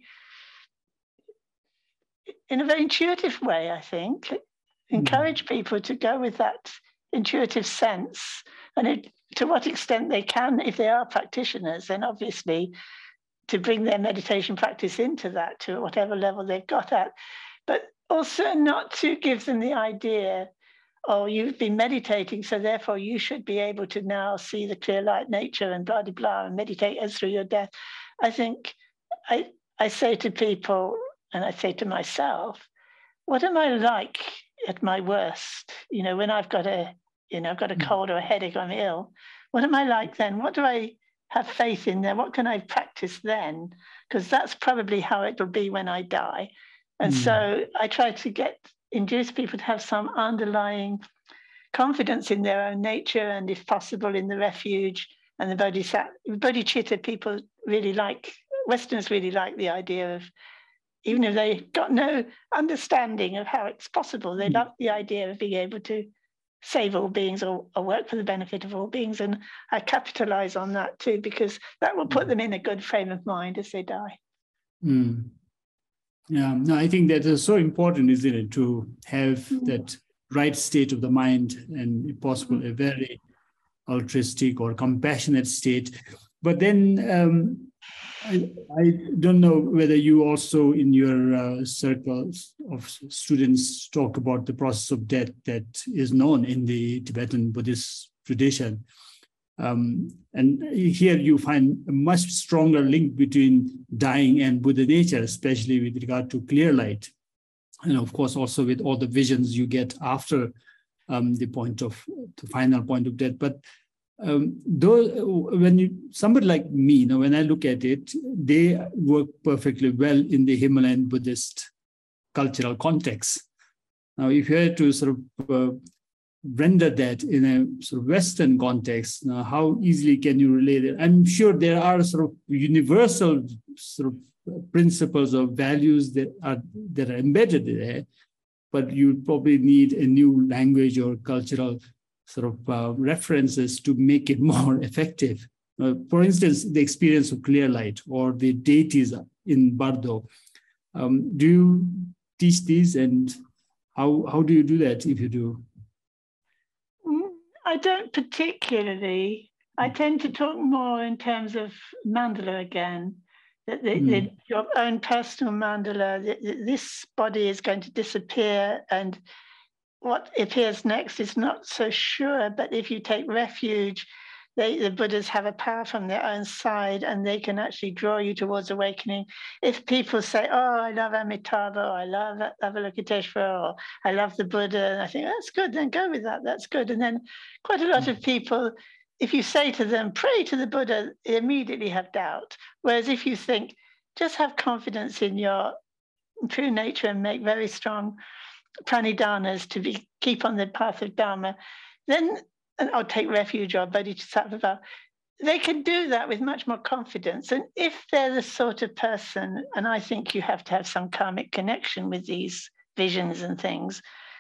intuitive way, I think. Encourage people to go with that intuitive sense, and to what extent they can, if they are practitioners, then obviously to bring their meditation practice into that, to whatever level they've got at, but also not to give them the idea, oh, you've been meditating, so therefore you should be able to now see the clear light nature and blah, blah, blah, and meditate as through your death. I think I say to people, and I say to myself, what am I like at my worst? When I've got a cold or a headache, I'm ill. What am I like then? What do I have faith in there? What can I practice then? Because that's probably how it will be when I die. And so I try to induce people to have some underlying confidence in their own nature, and if possible in the refuge and the bodhicitta. People really like, Westerners really like the idea of, even if they've got no understanding of how it's possible, they love the idea of being able to save all beings or work for the benefit of all beings. And I capitalize on that too, because that will put them in a good frame of mind as they die. Yeah, no, I think that is so important, isn't it, to have that right state of the mind, and if possible, a very altruistic or compassionate state. But then I don't know whether you also in your circles of students talk about the process of death that is known in the Tibetan Buddhist tradition. And here you find a much stronger link between dying and Buddha nature, especially with regard to clear light. And of course, also with all the visions you get after the final point of death. But Though when somebody like me, when I look at it, they work perfectly well in the Himalayan Buddhist cultural context. Now, if you had to sort of render that in a sort of Western context, how easily can you relate it? I'm sure there are sort of universal sort of principles or values that are embedded there, but you probably need a new language or cultural sort of references to make it more effective. For instance, the experience of clear light or the deities in Bardo. Do you teach these, and how do you do that if you do? I don't particularly. I tend to talk more in terms of mandala again. That your own personal mandala, this body is going to disappear, and what appears next is not so sure. But if you take refuge, the Buddhas have a power from their own side, and they can actually draw you towards awakening. If people say, "Oh, I love Amitabha," or "I love Avalokiteshvara," or "I love the Buddha," and I think that's good, then go with that. That's good. And then quite a lot of people, if you say to them, "Pray to the Buddha," they immediately have doubt. Whereas if you think, just have confidence in your true nature and make very strong pranidhanas to keep on the path of Dharma, then, and I'll take refuge or bodhisattva, they can do that with much more confidence. And if they're the sort of person, and I think you have to have some karmic connection with these visions and things,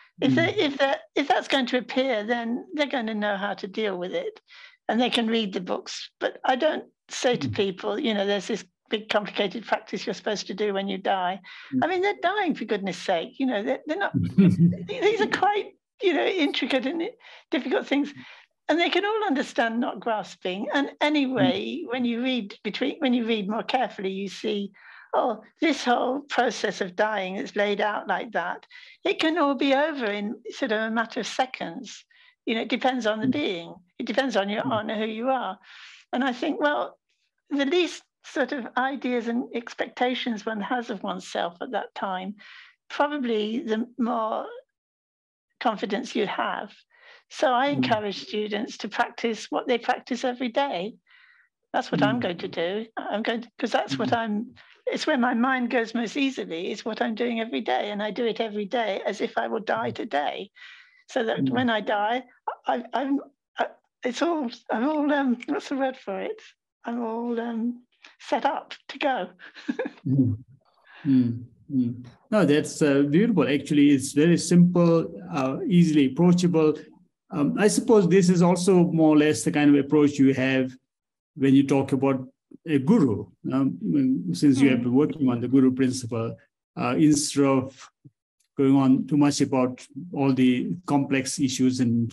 if that's going to appear, then they're going to know how to deal with it, and they can read the books. But I don't say to people, there's this big complicated practice you're supposed to do when you die. I mean, they're dying, for goodness sake. They're not. These are quite intricate and difficult things, and they can all understand not grasping. And anyway, when you read more carefully, you see, oh, this whole process of dying is laid out like that. It can all be over in sort of a matter of seconds. It depends on the being. It depends on who you are. And I think, well, the least sort of ideas and expectations one has of oneself at that time, probably the more confidence you have. So I encourage students to practice what they practice every day. That's what I'm going to do. Because that's what it's where my mind goes most easily. It's what I'm doing every day. And I do it every day as if I will die today. So that when I die, I'm all, what's the word for it? I'm all set up to go. No, that's beautiful. Actually, it's very simple, easily approachable. I suppose this is also more or less the kind of approach you have when you talk about a guru. Since you have been working on the guru principle, instead of going on too much about all the complex issues and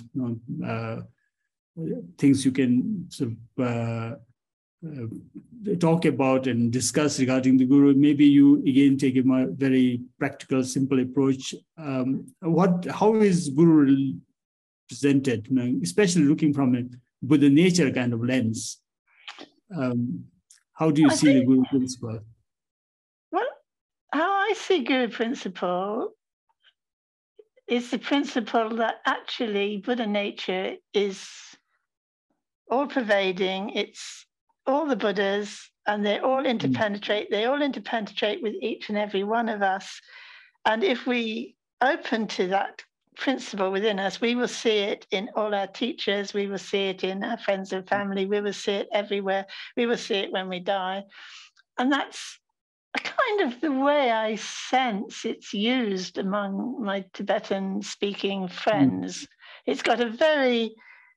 things you can sort of talk about and discuss regarding the guru, maybe you again take a very practical, simple approach. How is guru presented, especially looking from a Buddha nature kind of lens? How do you see the guru principle? Well, how I see guru principle is the principle that actually Buddha nature is all-pervading. It's all the Buddhas, and they all interpenetrate. They all interpenetrate with each and every one of us. And if we open to that principle within us, we will see it in all our teachers. We will see it in our friends and family. We will see it everywhere. We will see it when we die. And that's kind of the way I sense it's used among my Tibetan-speaking friends. It's got a very,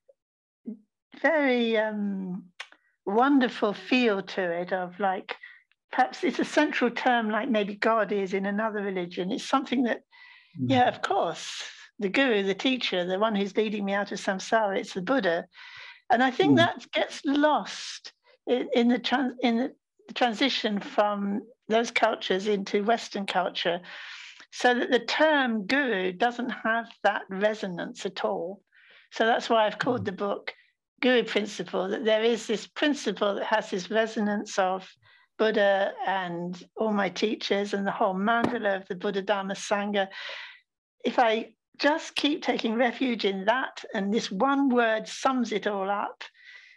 very wonderful feel to it, of like, perhaps it's a central term like maybe God is in another religion. It's something that, yeah, of course, the guru, the teacher, the one who's leading me out of samsara, it's the Buddha. And I think that gets lost in the transition from those cultures into Western culture, so that the term guru doesn't have that resonance at all. So that's why I've called the book Guru Principle, that there is this principle that has this resonance of Buddha and all my teachers and the whole mandala of the Buddha Dharma Sangha. If I just keep taking refuge in that, and this one word sums it all up,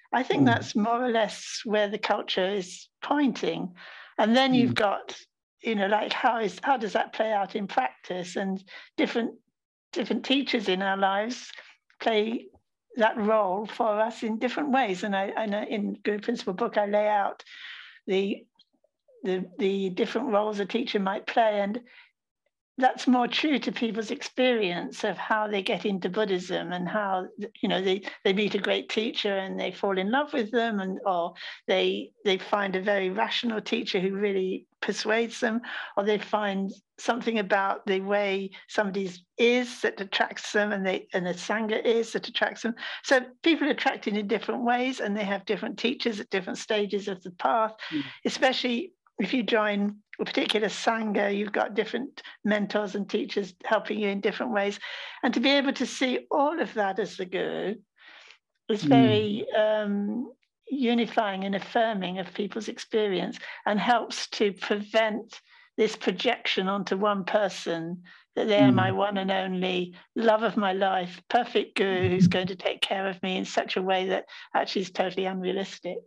I think that's more or less where the culture is pointing. And then you've got, like how does that play out in practice? And different teachers in our lives play that role for us in different ways. And I know in Guru Principle book, I lay out the different roles a teacher might play. And that's more true to people's experience of how they get into Buddhism and how, they meet a great teacher and they fall in love with them, or they find a very rational teacher who really persuades them, or they find something about the way somebody is that attracts them, and the Sangha is that attracts them. So people are attracted in different ways, and they have different teachers at different stages of the path, especially if you join a particular Sangha, you've got different mentors and teachers helping you in different ways. And to be able to see all of that as the Guru is very unifying and affirming of people's experience, and helps to prevent this projection onto one person that they are my one and only love of my life, perfect Guru who's going to take care of me in such a way that actually is totally unrealistic.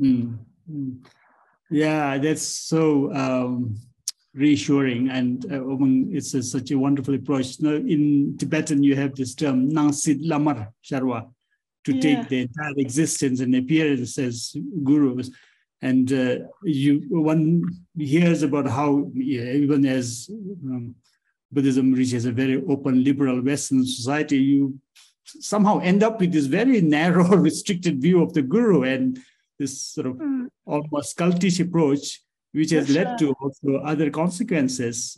Yeah, that's so reassuring, and it's such a wonderful approach. Now, in Tibetan, you have this term Nangsit Lamar Sharwa, to take the entire existence and appearance as gurus. And one hears about how even as Buddhism reaches a very open, liberal Western society, you somehow end up with this very narrow, restricted view of the Guru, and this sort of almost cultish approach, which has led to also other consequences.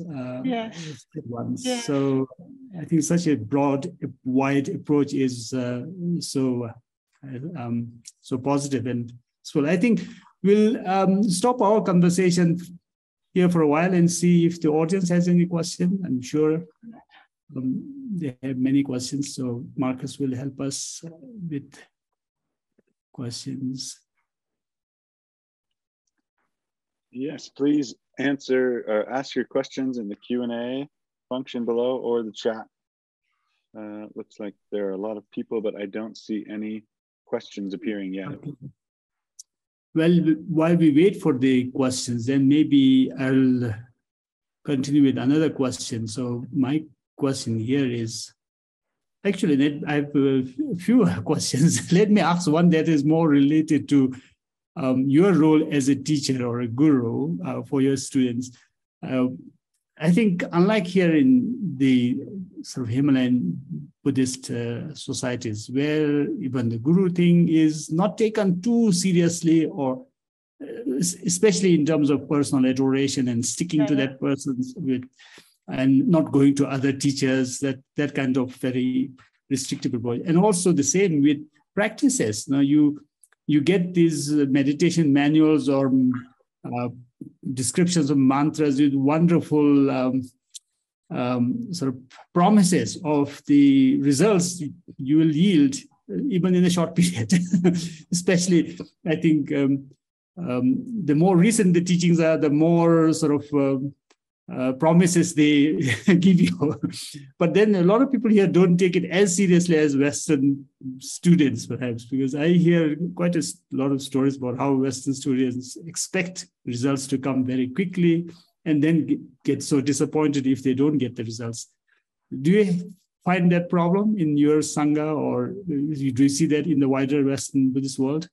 So I think such a broad, wide approach is so positive and useful. I think we'll stop our conversation here for a while and see if the audience has any question. I'm sure they have many questions, so Marcus will help us with questions. Yes, please answer or ask your questions in the Q&A function below or the chat. Looks like there are a lot of people, but I don't see any questions appearing yet. Okay. Well, while we wait for the questions, then maybe I'll continue with another question. So my question here is, actually, I have a few questions. Let me ask one that is more related to your role as a teacher or a guru for your students. I think unlike here in the sort of Himalayan Buddhist societies, where even the guru thing is not taken too seriously, or especially in terms of personal adoration and sticking to that person with, and not going to other teachers, that kind of very restrictive approach. And also the same with practices. Now you get these meditation manuals or descriptions of mantras with wonderful sort of promises of the results you will yield even in a short period. Especially, I think the more recent the teachings are, the more sort of promises they give you. But then a lot of people here don't take it as seriously as Western students, perhaps, because I hear quite a lot of stories about how Western students expect results to come very quickly and then get so disappointed if they don't get the results. Do you find that problem in your Sangha, or do you see that in the wider Western Buddhist world?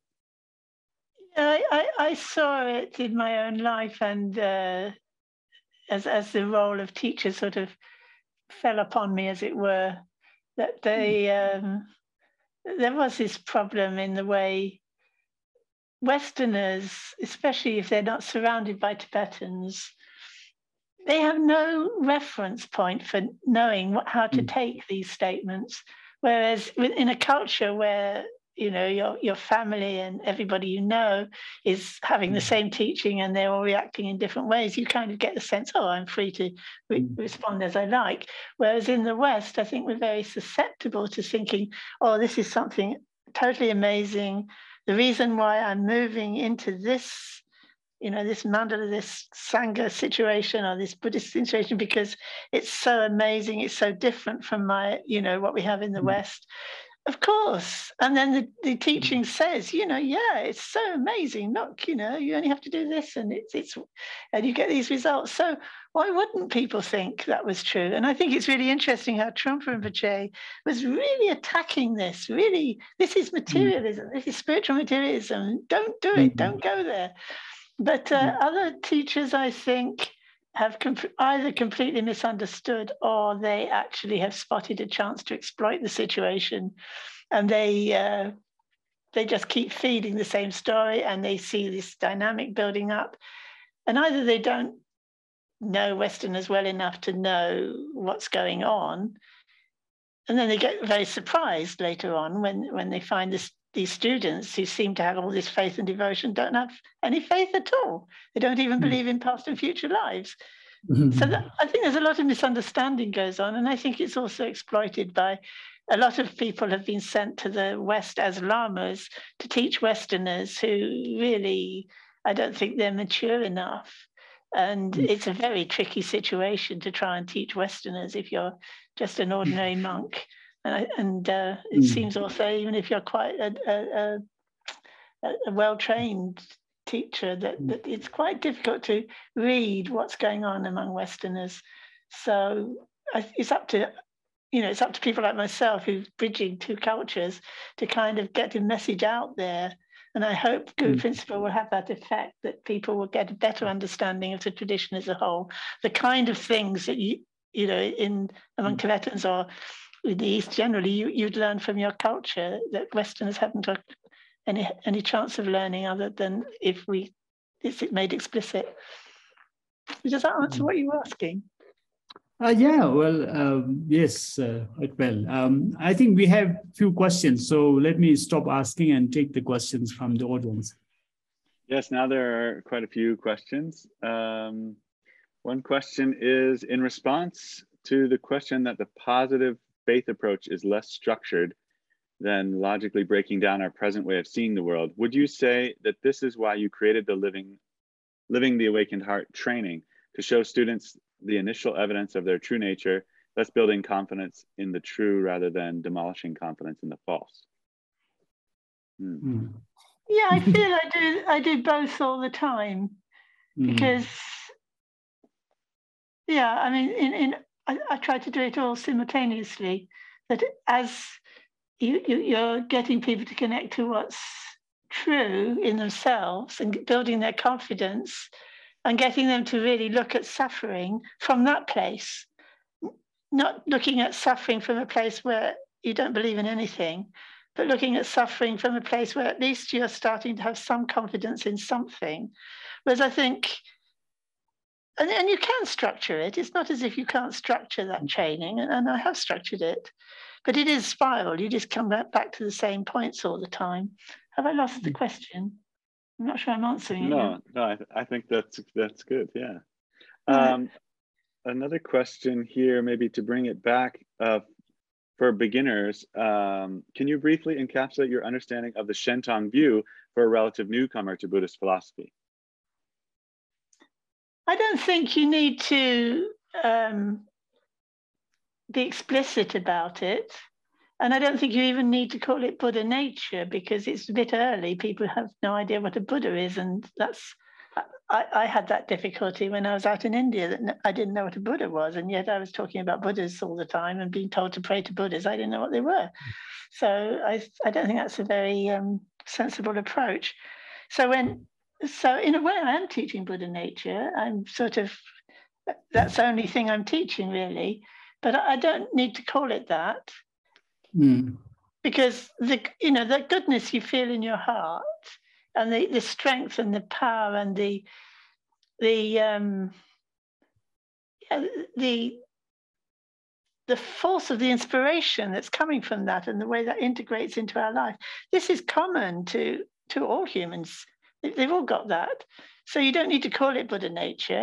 I saw it in my own life, and as the role of teacher sort of fell upon me, as it were, that there was this problem in the way Westerners, especially if they're not surrounded by Tibetans, they have no reference point for knowing how to take these statements. Whereas in a culture where your family and everybody you know is having the same teaching and they're all reacting in different ways, you kind of get the sense, oh, I'm free to respond as I like. Whereas in the West, I think we're very susceptible to thinking, oh, this is something totally amazing. The reason why I'm moving into this, this mandala, this Sangha situation or this Buddhist situation, because it's so amazing, it's so different from my, what we have in the West. Of course. And then the teaching says, yeah, it's so amazing. Look, you only have to do this and and you get these results. So why wouldn't people think that was true? And I think it's really interesting how Trungpa Rinpoche was really attacking this. Really, this is materialism. This is spiritual materialism. Don't do it. Don't go there. But other teachers, I think, have either completely misunderstood or they actually have spotted a chance to exploit the situation, and they just keep feeding the same story, and they see this dynamic building up, and either they don't know Westerners well enough to know what's going on, and then they get very surprised later on when they find these students who seem to have all this faith and devotion don't have any faith at all. They don't even believe in past and future lives. So I think there's a lot of misunderstanding goes on. And I think it's also exploited by a lot of people have been sent to the West as lamas to teach Westerners who really, I don't think they're mature enough. And it's a very tricky situation to try and teach Westerners if you're just an ordinary monk. And it seems also, even if you're quite a well-trained teacher, that it's quite difficult to read what's going on among Westerners. So it's up to people like myself who's bridging two cultures to kind of get the message out there. And I hope Guru Principle will have that effect, that people will get a better understanding of the tradition as a whole, the kind of things that among Tibetans or in the East generally, you'd learn from your culture that Westerners haven't got any chance of learning other than if it's made explicit. Does that answer what you were asking? Yeah, well, yes, quite well. I think we have a few questions, so let me stop asking and take the questions from the audience. Yes, now there are quite a few questions. One question is, in response to the question that the positive faith approach is less structured than logically breaking down our present way of seeing the world, would you say that this is why you created the Living the Awakened Heart training, to show students the initial evidence of their true nature, thus building confidence in the true rather than demolishing confidence in the false? Yeah, I feel I do both all the time, because I mean, I try to do it all simultaneously, that as you're getting people to connect to what's true in themselves and building their confidence and getting them to really look at suffering from that place, not looking at suffering from a place where you don't believe in anything, but looking at suffering from a place where at least you're starting to have some confidence in something. Whereas I think, and you can structure it. It's not as if you can't structure that training, and I have structured it, but it is spiral. You just come back to the same points all the time. Have I lost the question? I'm not sure I'm answering it. No, I think that's good. Yeah. Another question here, maybe to bring it back for beginners. Can you briefly encapsulate your understanding of the Shentong view for a relative newcomer to Buddhist philosophy? I don't think you need to be explicit about it. And I don't think you even need to call it Buddha nature, because it's a bit early. People have no idea what a Buddha is. And I had that difficulty when I was out in India, that I didn't know what a Buddha was. And yet I was talking about Buddhas all the time and being told to pray to Buddhas. I didn't know what they were. So I don't think that's a very sensible approach. So in a way, I am teaching Buddha nature. I'm that's the only thing I'm teaching, really. But I don't need to call it that. Because the goodness you feel in your heart, and the strength and the power and the force of the inspiration that's coming from that, and the way that integrates into our life, this is common to all humans. They've all got that. So you don't need to call it Buddha nature.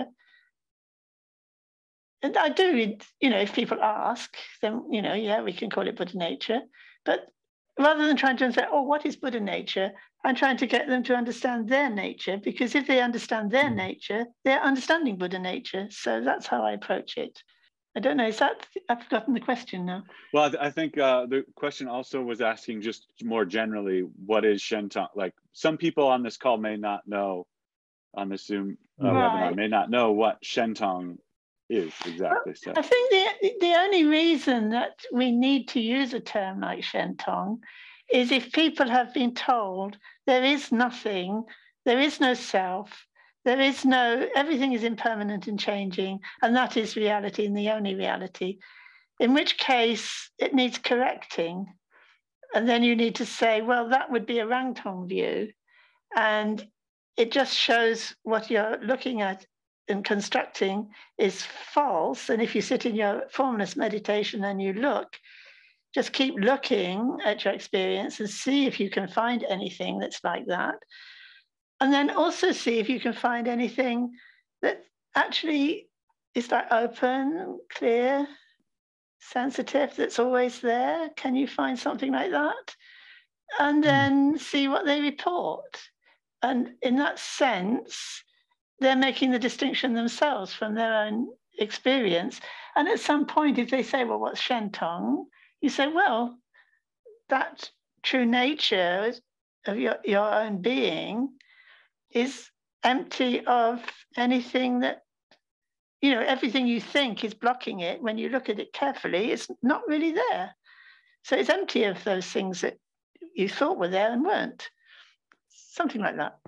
And I do, if people ask, then, yeah, we can call it Buddha nature. But rather than trying to say, what is Buddha nature? I'm trying to get them to understand their nature, because if they understand their nature, they're understanding Buddha nature. So that's how I approach it. I don't know, is that, I've forgotten the question now. Well, I think the question also was asking just more generally, what is Shentong? Like some people on this call may not know, on the Zoom webinar, may not know what Shentong is exactly. So I think the only reason that we need to use a term like Shentong is if people have been told there is nothing, there is no self, there is no, everything is impermanent and changing, and that is reality and the only reality, in which case it needs correcting. And then you need to say, well, that would be a Rangtong view. And it just shows what you're looking at and constructing is false. And if you sit in your formless meditation and you look, just keep looking at your experience and see if you can find anything that's like that. And then also see if you can find anything that actually is like open, clear, sensitive, that's always there. Can you find something like that? And then see what they report. And in that sense, they're making the distinction themselves from their own experience. And at some point, if they say, well, what's Shentong? You say, well, that true nature of your own being is empty of anything that, you know, everything you think is blocking it. When you look at it carefully, it's not really there. So it's empty of those things that you thought were there and weren't. Something like that.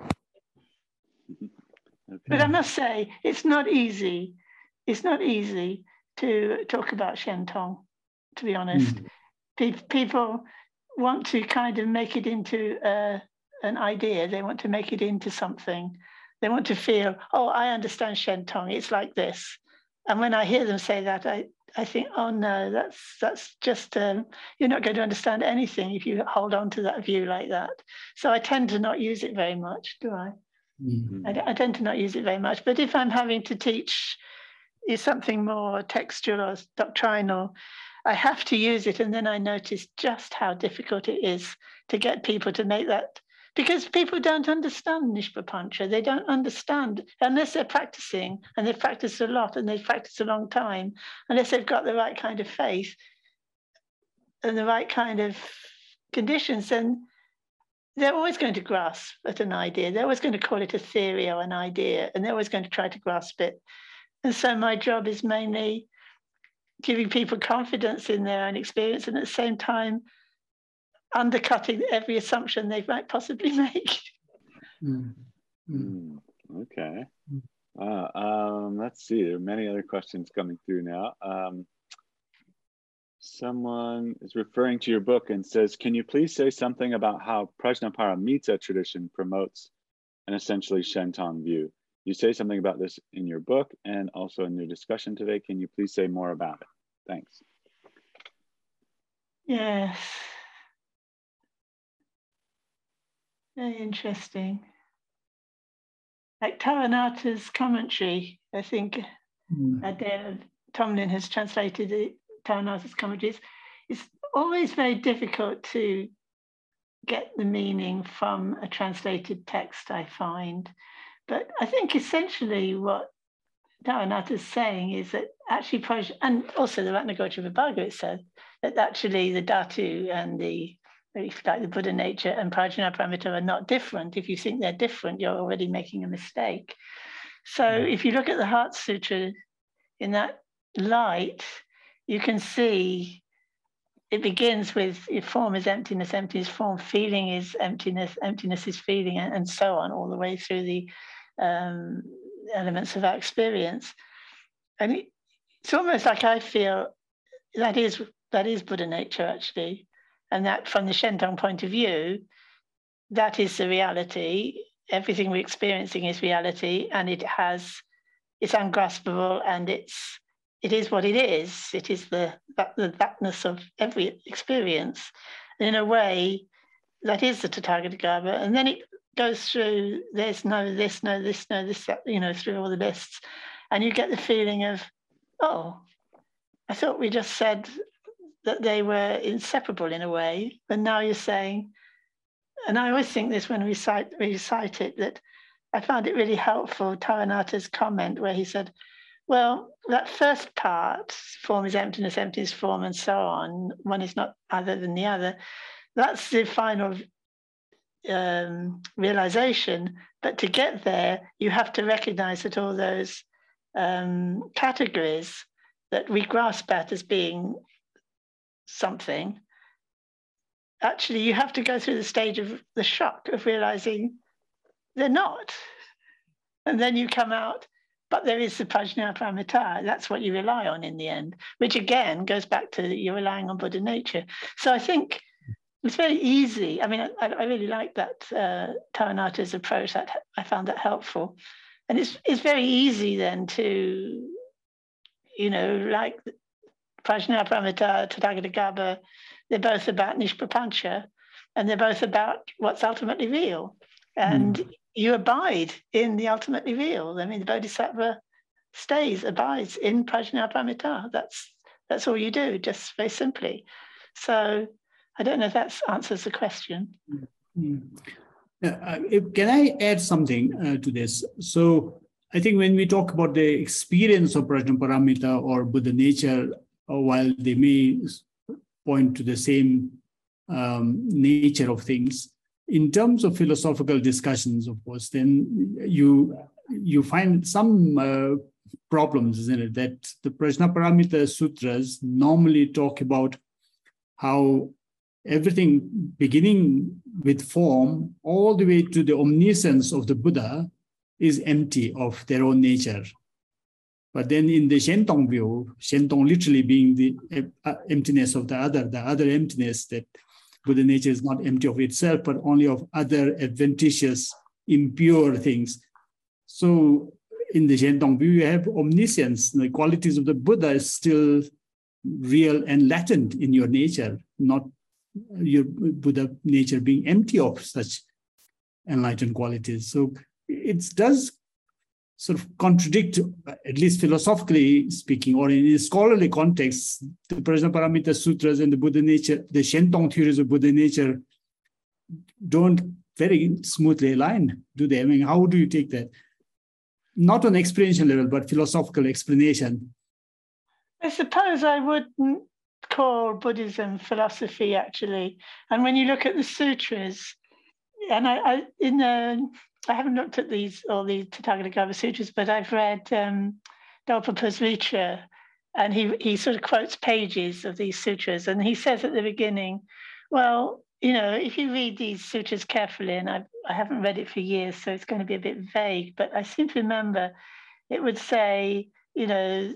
Okay. But I must say, it's not easy. It's not easy to talk about Shentong, to be honest. People want to kind of make it into an idea. They want to make it into something. They want to feel, oh, I understand Shentong. It's like this. And when I hear them say that, I think, oh no, that's just, you're not going to understand anything if you hold on to that view like that. So I tend to not use it very much, do I? I tend to not use it very much. But if I'm having to teach you something more textual or doctrinal, I have to use it. And then I notice just how difficult it is to get people to make that, because people don't understand Nishpapancha. They don't understand, unless they're practicing, and they've practiced a lot and they've practiced a long time, unless they've got the right kind of faith and the right kind of conditions, then they're always going to grasp at an idea. They're always going to call it a theory or an idea, and they're always going to try to grasp it. And so my job is mainly giving people confidence in their own experience, and at the same time, undercutting every assumption they might possibly make. Okay. Let's see. There are many other questions coming through now. Someone is referring to your book and says, can you please say something about how Prajnaparamita tradition promotes an essentially Shentong view? You say something about this in your book and also in your discussion today. Can you please say more about it? Thanks. Yes. Very interesting. Like Taranata's commentary, I think Adele Tomlin has translated Taranata's commentaries. It's always very difficult to get the meaning from a translated text, I find. But I think essentially what Taranata is saying is that actually, and also the Ratnagotravibhaga, it said that actually the Dhatu and like the Buddha nature and Prajnaparamita are not different. If you think they're different, you're already making a mistake. So if you look at the Heart Sutra in that light, you can see it begins with your form is emptiness, emptiness form, feeling is emptiness, emptiness is feeling, and so on, all the way through the elements of our experience. And it's almost like I feel that is Buddha nature, actually. And that from the Shentong point of view, that is the reality. Everything we're experiencing is reality, and it's ungraspable, and it is what it is. It is the thatness of every experience. In a way, that is the Tathagata. And then it goes through, there's no this, no this, no this, that, through all the lists. And you get the feeling of, oh, I thought we just said that they were inseparable in a way. But now you're saying, and I always think this when we recite it, that I found it really helpful, Taranata's comment where he said, Well, that first part, form is emptiness, emptiness form, and so on, one is not other than the other, that's the final realization. But to get there, you have to recognize that all those categories that we grasp at as being something, actually you have to go through the stage of the shock of realizing they're not. And then you come out, but there is the prajnaparamita. That's what you rely on in the end, which again goes back to you're relying on Buddha nature. So I think it's very easy. I mean, I really like that Taranata's approach. That I found that helpful. And it's very easy then to, like Prajnaparamita, Tathagata, they're both about Nishprapancha, and they're both about what's ultimately real. And you abide in the ultimately real. I mean, the Bodhisattva abides in Prajnaparamita. That's all you do, just very simply. So I don't know if that answers the question. Can I add something to this? So I think when we talk about the experience of Prajnaparamita or Buddha nature, while they may point to the same nature of things, in terms of philosophical discussions, of course, then you find some problems, isn't it? That the Prajnaparamita sutras normally talk about how everything beginning with form all the way to the omniscience of the Buddha is empty of their own nature. But then in the Shentong view, Shentong literally being the emptiness of the other emptiness, that Buddha nature is not empty of itself, but only of other adventitious, impure things. So in the Shentong view, you have omniscience. The qualities of the Buddha is still real and latent in your nature, not your Buddha nature being empty of such enlightened qualities. So it does sort of contradict, at least philosophically speaking, or in a scholarly context, the Prajnaparamita sutras and the Buddha nature, the Shentong theories of Buddha nature don't very smoothly align, do they? I mean, how do you take that? Not on experiential level, but philosophical explanation. I suppose I wouldn't call Buddhism philosophy, actually. And when you look at the sutras, and I haven't looked at all the Tathagata sutras, but I've read Dolpapa's Vitra, and he sort of quotes pages of these sutras, and he says at the beginning, well, if you read these sutras carefully, and I haven't read it for years, so it's going to be a bit vague, but I seem to remember it would say, the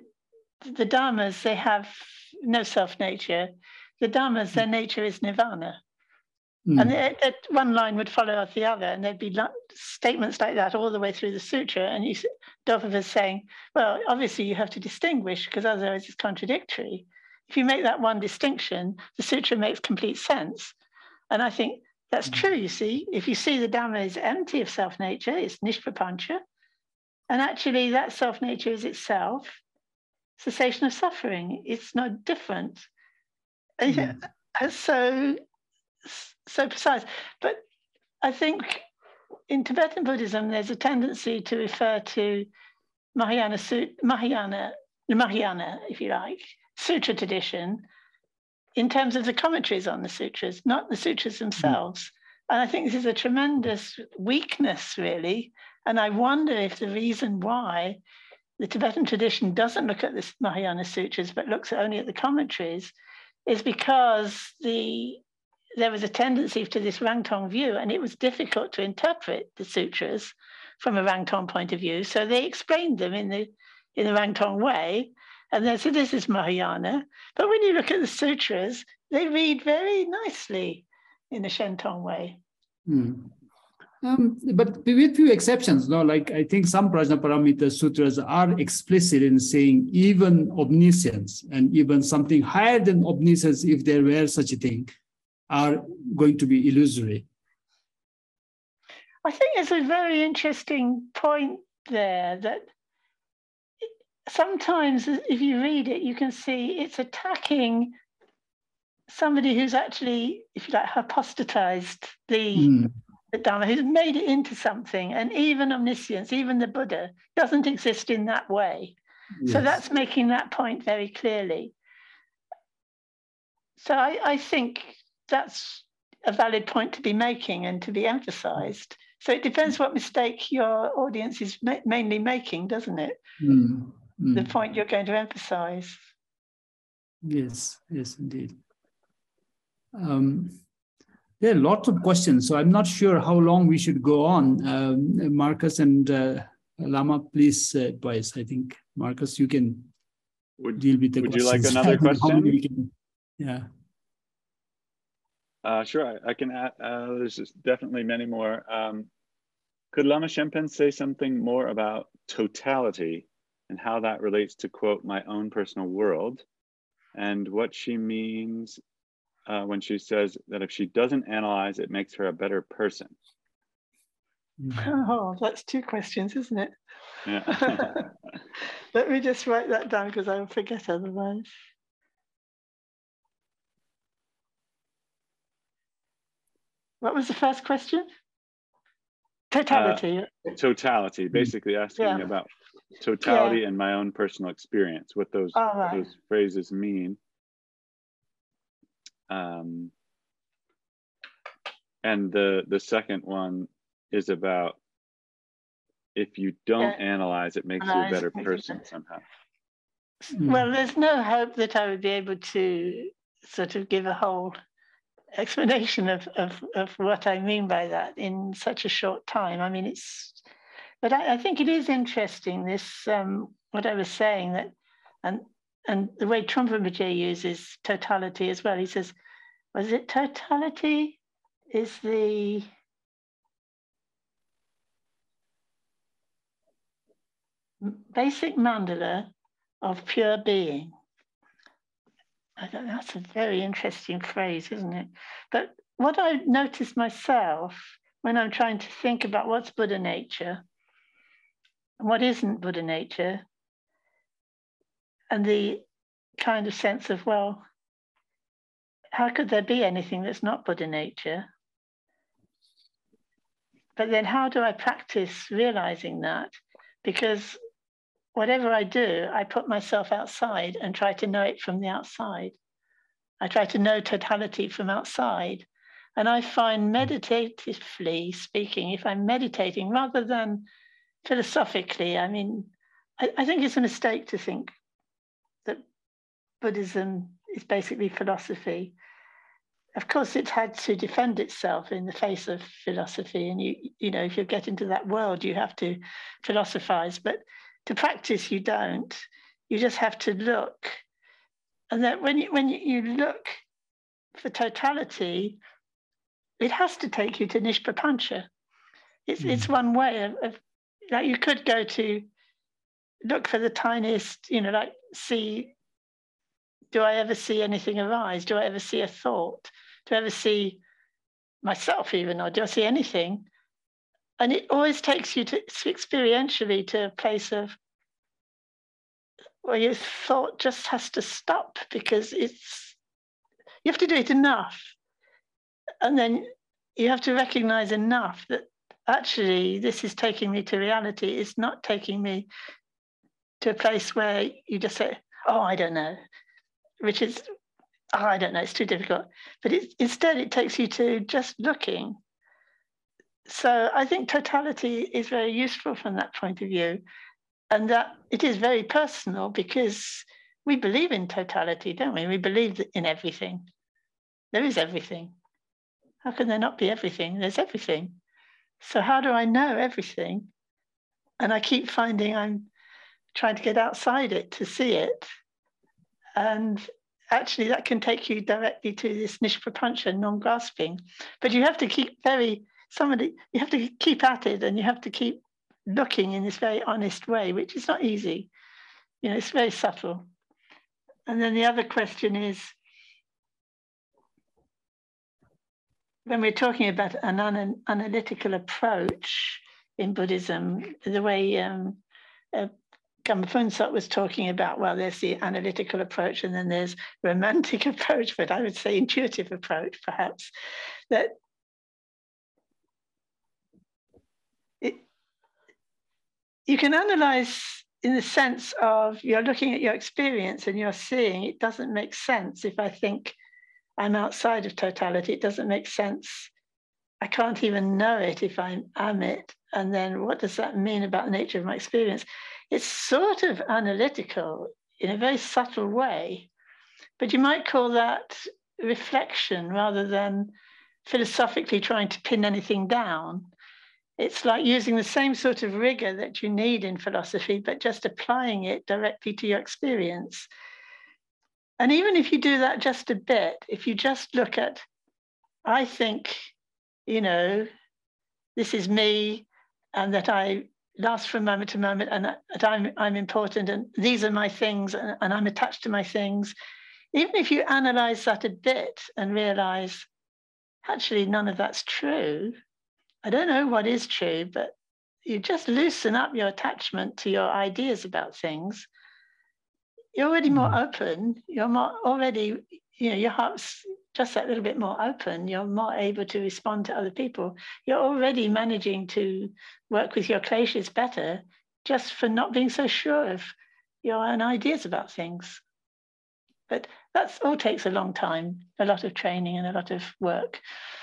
Dhammas, they have no self-nature. The Dhammas, their nature is nirvana. And that one line would follow off the other, and there'd be statements like that all the way through the sutra. And Dolpapa's saying, well, obviously you have to distinguish, because otherwise it's contradictory. If you make that one distinction, the sutra makes complete sense. And I think that's true, you see. If you see the Dhamma is empty of self-nature, it's nishprapancha. And actually that self-nature is itself cessation of suffering. It's not different. And so precise. But I think in Tibetan Buddhism, there's a tendency to refer to Mahayana, if you like, sutra tradition in terms of the commentaries on the sutras, not the sutras themselves. And I think this is a tremendous weakness, really. And I wonder if the reason why the Tibetan tradition doesn't look at the Mahayana sutras, but looks only at the commentaries, is because there was a tendency to this Rangtong view, and it was difficult to interpret the sutras from a Rangtong point of view. So they explained them in the Rangtong way, and they said, this is Mahayana. But when you look at the sutras, they read very nicely in the Shentong way. But with few exceptions, like I think some Prajnaparamita sutras are explicit in saying even omniscience and even something higher than omniscience, if there were such a thing, are going to be illusory. I think it's a very interesting point there, that sometimes if you read it, you can see it's attacking somebody who's actually, if you like, hypostatized the Dhamma, who's made it into something. And even omniscience, even the Buddha, doesn't exist in that way. Yes. So that's making that point very clearly. So I think that's a valid point to be making and to be emphasized. So it depends what mistake your audience is mainly making, doesn't it? The point you're going to emphasize. Yes, yes, indeed. There are lots of questions, so I'm not sure how long we should go on. Marcus and Lama, please advise. I think, Marcus, you can deal with the questions. Would you like another question? Yeah. Sure, I can add, there's definitely many more. Could Lama Shempen say something more about totality and how that relates to, quote, my own personal world, and what she means when she says that if she doesn't analyze, it makes her a better person? Oh, that's two questions, isn't it? Yeah. Let me just write that down because I'll forget otherwise. What was the first question? Totality. Totality, basically asking about totality and my own personal experience, what those phrases mean. And the second one is about if you don't analyze, it makes you a better person somehow. Well, there's no hope that I would be able to sort of give a whole explanation of what I mean by that in such a short time. I mean, but I think it is interesting, this, what I was saying, that, and the way Trungpa Rinpoche uses totality as well. He says, was it totality is the basic mandala of pure being. I don't know, that's a very interesting phrase, isn't it? But what I noticed myself when I'm trying to think about what's Buddha nature and what isn't Buddha nature, and the kind of sense of, well, how could there be anything that's not Buddha nature? But then how do I practice realizing that? Because whatever I do, I put myself outside and try to know it from the outside. I try to know totality from outside. And I find, meditatively speaking, if I'm meditating rather than philosophically, I mean, I think it's a mistake to think that Buddhism is basically philosophy. Of course, it's had to defend itself in the face of philosophy. And you know, if you get into that world, you have to philosophize. But to practice, you don't. You just have to look. And that when you look for totality, it has to take you to Nishprapancha. It's one way of like, you could go to look for the tiniest, you know, like see, do I ever see anything arise? Do I ever see a thought? Do I ever see myself even, or do I see anything? And it always takes you to experientially to a place of where your thought just has to stop, because you have to do it enough. And then you have to recognize enough that actually this is taking me to reality. It's not taking me to a place where you just say, oh, I don't know, which is, oh, I don't know, it's too difficult. But instead it takes you to just looking. So I think totality is very useful from that point of view, and that it is very personal, because we believe in totality, don't we? We believe in everything. There is everything. How can there not be everything? There's everything. So how do I know everything? And I keep finding I'm trying to get outside it to see it. And actually that can take you directly to this Nishprapancha, non-grasping. But you have to keep you have to keep at it, and you have to keep looking in this very honest way, which is not easy. You know, it's very subtle. And then the other question is, when we're talking about an analytical approach in Buddhism, the way Karma Phuntsok was talking about, well, there's the analytical approach and then there's romantic approach, but I would say intuitive approach, perhaps, that you can analyze in the sense of you're looking at your experience and you're seeing it doesn't make sense if I think I'm outside of totality. It doesn't make sense. I can't even know it if I am it. And then what does that mean about the nature of my experience? It's sort of analytical in a very subtle way, but you might call that reflection rather than philosophically trying to pin anything down. It's like using the same sort of rigor that you need in philosophy, but just applying it directly to your experience. And even if you do that just a bit, if you just look at, I think, this is me, and that I last from moment to moment, and that I'm important, and these are my things, and I'm attached to my things. Even if you analyze that a bit and realize, actually, none of that's true. I don't know what is true, but you just loosen up your attachment to your ideas about things. You're already more open. You're more already, your heart's just that little bit more open. You're more able to respond to other people. You're already managing to work with your kleshas better just for not being so sure of your own ideas about things. But that all takes a long time, a lot of training and a lot of work.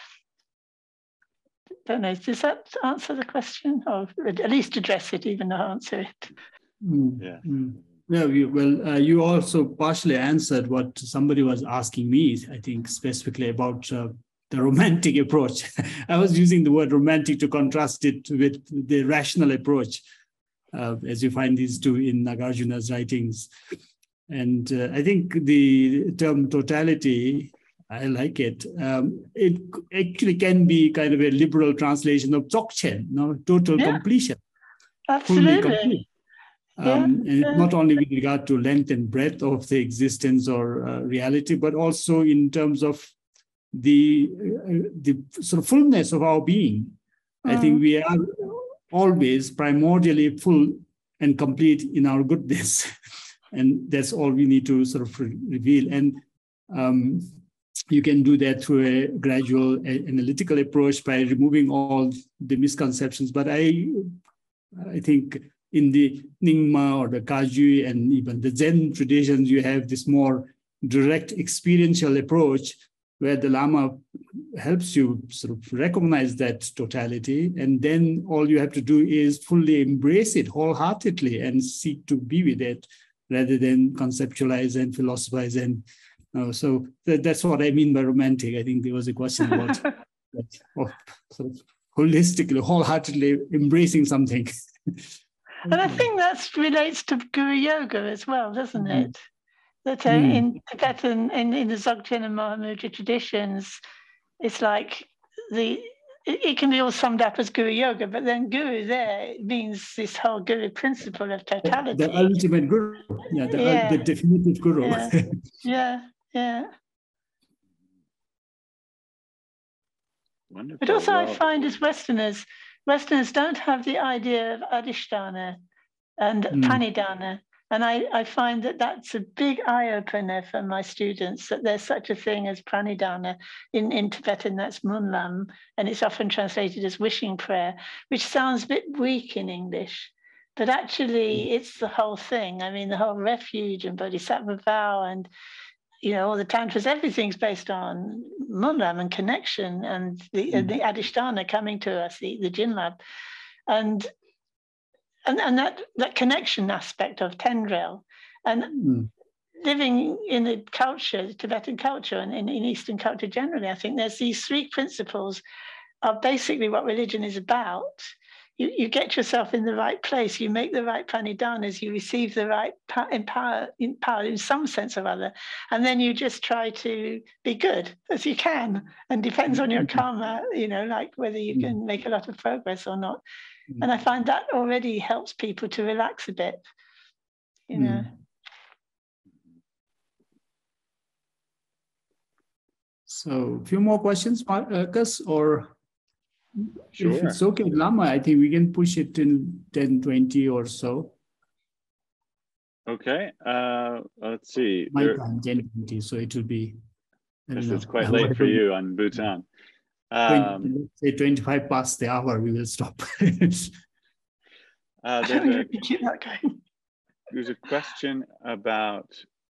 Don't know, does that answer the question? Or at least address it, even though I answer it? Yeah. Yeah, you also partially answered what somebody was asking me, I think, specifically about the romantic approach. I was using the word romantic to contrast it with the rational approach, as you find these two in Nagarjuna's writings. And I think the term totality, I like it. It actually can be kind of a liberal translation of Dzogchen, total completion. Absolutely. Fully complete. And it's not only with regard to length and breadth of the existence or reality, but also in terms of the sort of fullness of our being. I think we are always primordially full and complete in our goodness. And that's all we need to sort of reveal. And you can do that through a gradual analytical approach by removing all the misconceptions. But I think in the Nyingma or the Kagyu and even the Zen traditions, you have this more direct experiential approach where the Lama helps you sort of recognize that totality. And then all you have to do is fully embrace it wholeheartedly and seek to be with it rather than conceptualize and philosophize. And so that's what I mean by romantic. I think there was a question about sort of holistically, wholeheartedly embracing something. And I think that relates to Guru Yoga as well, doesn't it? That in Tibetan, in the Dzogchen and Mahamudra traditions, it's like it can be all summed up as Guru Yoga, but then Guru there means this whole Guru principle of totality. The ultimate Guru, the definitive Guru. Yeah. Wonderful. But also I find as Westerners don't have the idea of Adhisthana and Pranidhana. And I find that that's a big eye-opener for my students, that there's such a thing as Pranidhana. In Tibetan, that's Munlam, and it's often translated as wishing prayer, which sounds a bit weak in English. But actually, it's the whole thing. I mean, the whole refuge and Bodhisattva vow and all the tantras, everything's based on Munlam and connection and the Adhisthana coming to us, the Jinlab. And that connection aspect of Tendril and living in the culture, Tibetan culture and in Eastern culture generally, I think there's these three principles of basically what religion is about. You get yourself in the right place, you make the right pranidhanas, you receive the right power in some sense or other, and then you just try to be good as you can, and depends on your karma, like whether you can make a lot of progress or not. And I find that already helps people to relax a bit, So a few more questions, Marcus, or sure. If it's okay, Lama, I think we can push it till 10:20 or so. Okay, let's see. My time, 10:20, so it will be. It's quite late for you on Bhutan. Say 25 past the hour, we will stop. Keep that going. there's a question about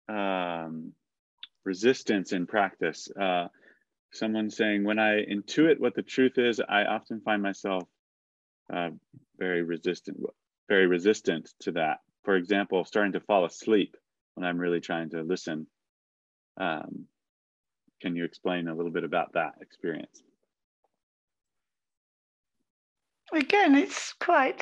resistance in practice. Someone saying, when I intuit what the truth is, I often find myself very resistant to that. For example, starting to fall asleep when I'm really trying to listen. Can you explain a little bit about that experience? Again, it's quite,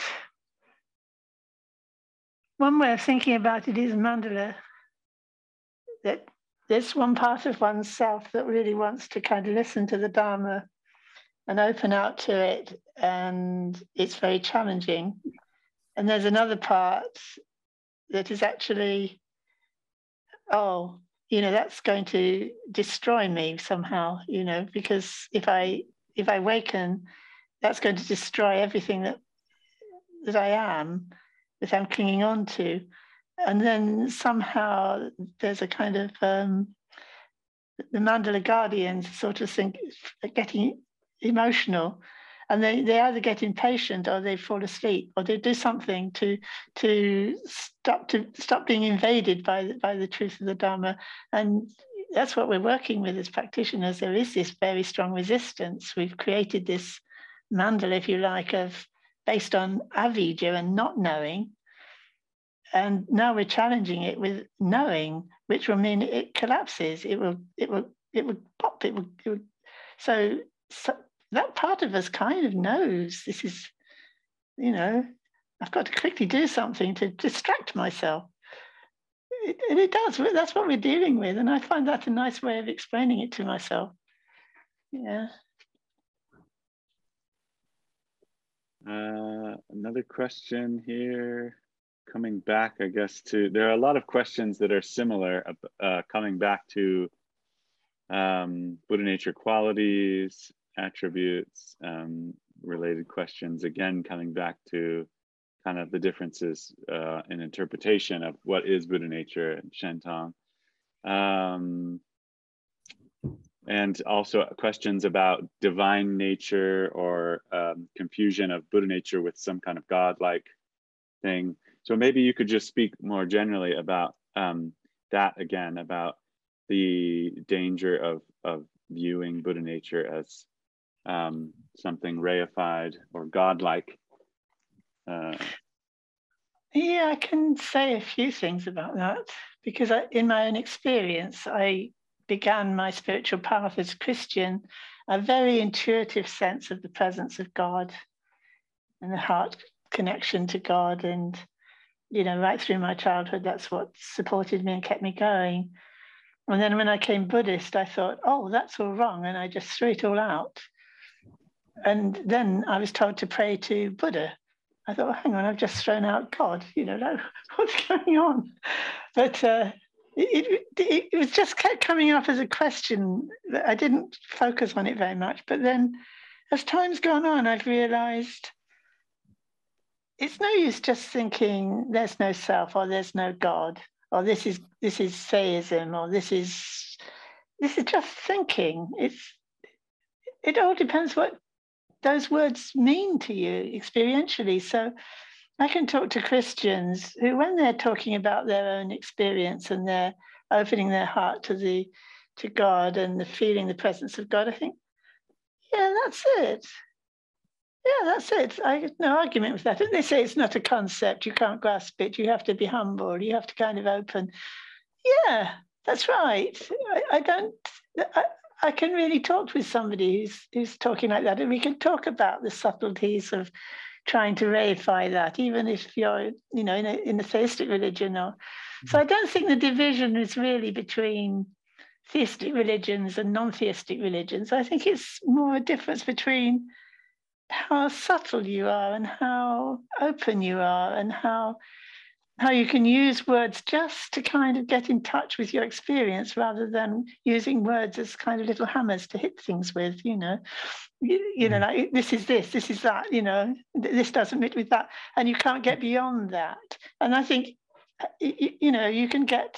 one way of thinking about it is mandala, that there's one part of oneself that really wants to kind of listen to the Dharma and open out to it, and it's very challenging. And there's another part that is actually, oh, that's going to destroy me somehow, because if I waken, that's going to destroy everything that I am, that I'm clinging on to. And then somehow there's a kind of, the mandala guardians sort of getting emotional, and they either get impatient or they fall asleep or they do something to stop being invaded by the truth of the Dharma. And that's what we're working with as practitioners. There is this very strong resistance. We've created this mandala, if you like, based on avidya and not knowing. And now we're challenging it with knowing, which will mean it collapses. It will pop. So that part of us kind of knows this is, I've got to quickly do something to distract myself. And it does. That's what we're dealing with. And I find that a nice way of explaining it to myself. Yeah. Another question here. Coming back, I guess, there are a lot of questions that are similar, coming back to Buddha nature qualities, attributes, related questions, again, coming back to kind of the differences in interpretation of what is Buddha nature and Shentong. And also questions about divine nature or confusion of Buddha nature with some kind of godlike thing. So maybe you could just speak more generally about that again, about the danger of viewing Buddha nature as something reified or godlike. Yeah, I can say a few things about that, because in my own experience, I began my spiritual path as a Christian, a very intuitive sense of the presence of God and the heart connection to God. And right through my childhood, that's what supported me and kept me going. And then when I came Buddhist, I thought, oh, that's all wrong. And I just threw it all out. And then I was told to pray to Buddha. I thought, well, hang on, I've just thrown out God. What's going on? But it was just kept coming up as a question. I didn't focus on it very much. But then as time's gone on, I've realized it's no use just thinking there's no self or there's no God or this is theism or this is just thinking. It all depends what those words mean to you experientially. So I can talk to Christians who, when they're talking about their own experience and they're opening their heart to God and feeling the presence of God, I think, yeah, that's it. Yeah, that's it. I have no argument with that. And they say it's not a concept. You can't grasp it. You have to be humble. You have to kind of open. Yeah, that's right. I can really talk with somebody who's talking like that. And we can talk about the subtleties of trying to reify that, even if you're, in a theistic religion. So I don't think the division is really between theistic religions and non-theistic religions. I think it's more a difference between how subtle you are and how open you are and how you can use words just to kind of get in touch with your experience rather than using words as kind of little hammers to hit things with, like this is that, this doesn't fit with that. And you can't get beyond that. And I think, you can get,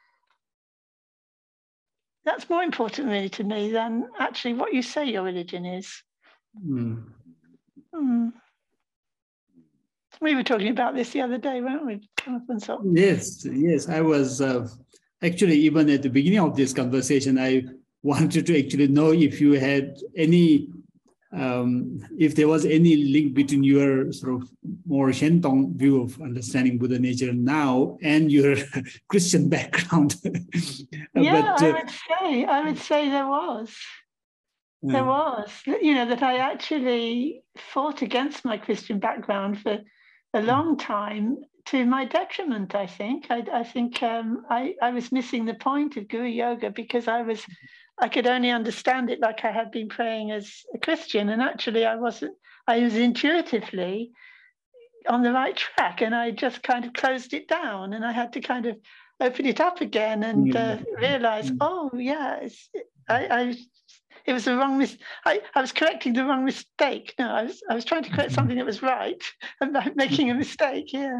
that's more important really to me than actually what you say your religion is. We were talking about this the other day, weren't we? Yes. I was actually, even at the beginning of this conversation, I wanted to actually know if you had any, if there was any link between your sort of more Shentong view of understanding Buddha nature now and your Christian background. Yeah, I would say there was. There was, that I actually fought against my Christian background for a long time, to my detriment, I think. I think I was missing the point of Guru Yoga because I could only understand it like I had been praying as a Christian, and actually I was intuitively on the right track, and I just kind of closed it down, and I had to kind of open it up again and realize, oh yeah, it was the wrong I was correcting the wrong mistake. No, I was trying to correct something that was right and making a mistake. Yeah.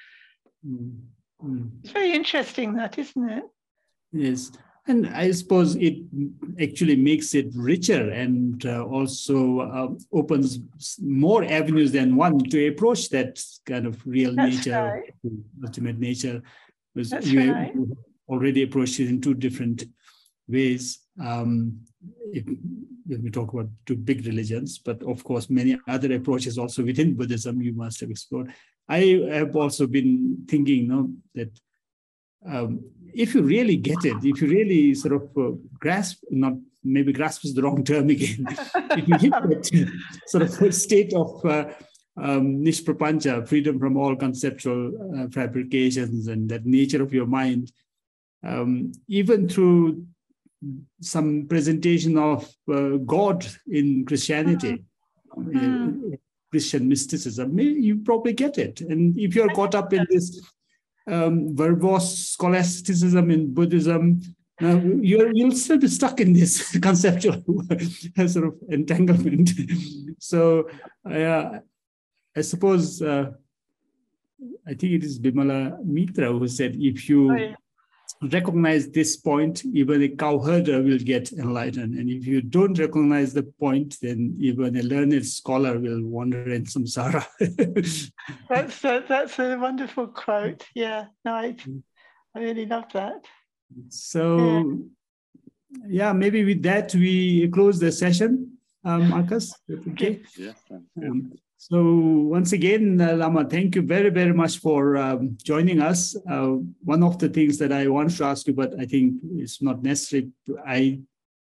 It's very interesting, that, isn't it? Yes. And I suppose it actually makes it richer and also opens more avenues than one to approach that kind of real nature, ultimate nature. Because you already approached it in two different ways. If we talk about two big religions, but of course, many other approaches also within Buddhism you must have explored. I have also been thinking, that if you really get it, if you really sort of grasp, not maybe grasp is the wrong term again, if you hit that sort of state of nishprapancha, freedom from all conceptual fabrications, and that nature of your mind, even through some presentation of God in Christianity, Christian mysticism, you probably get it. And if you're caught up in this verbose scholasticism in Buddhism, you'll still be stuck in this conceptual sort of entanglement. So I suppose, I think it is Bimala Mitra who said, if you recognize this point, even a cowherder will get enlightened. And if you don't recognize the point, then even a learned scholar will wander in samsara. That's a wonderful quote. Yeah, no, I really love that. So, maybe with that, we close the session, Marcus. Okay. Yes. So once again, Lama, thank you very, very much for joining us. One of the things that I want to ask you, but I think it's not necessary. I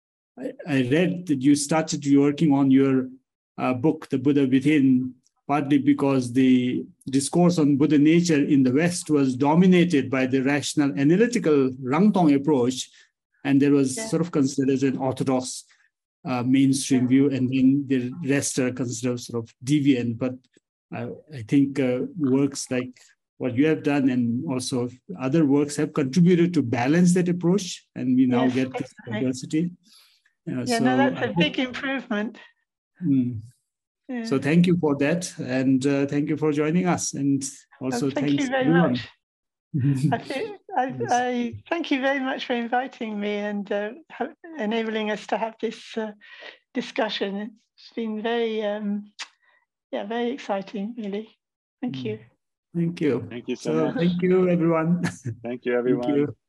read that you started working on your book, The Buddha Within, partly because the discourse on Buddha nature in the West was dominated by the rational analytical Rangtong approach, and there was sort of considered as an orthodox mainstream view, and then the rest are considered sort of deviant. But I think works like what you have done and also other works have contributed to balance that approach, and we now get this diversity. That's a big improvement. So thank you for that, and thank you for joining us, and also thank you very much. I thank you very much for inviting me and enabling us to have this discussion. It's been very, very exciting, really. Thank you. Thank you. Thank you so much. Thank you, everyone. Thank you, everyone. Thank you.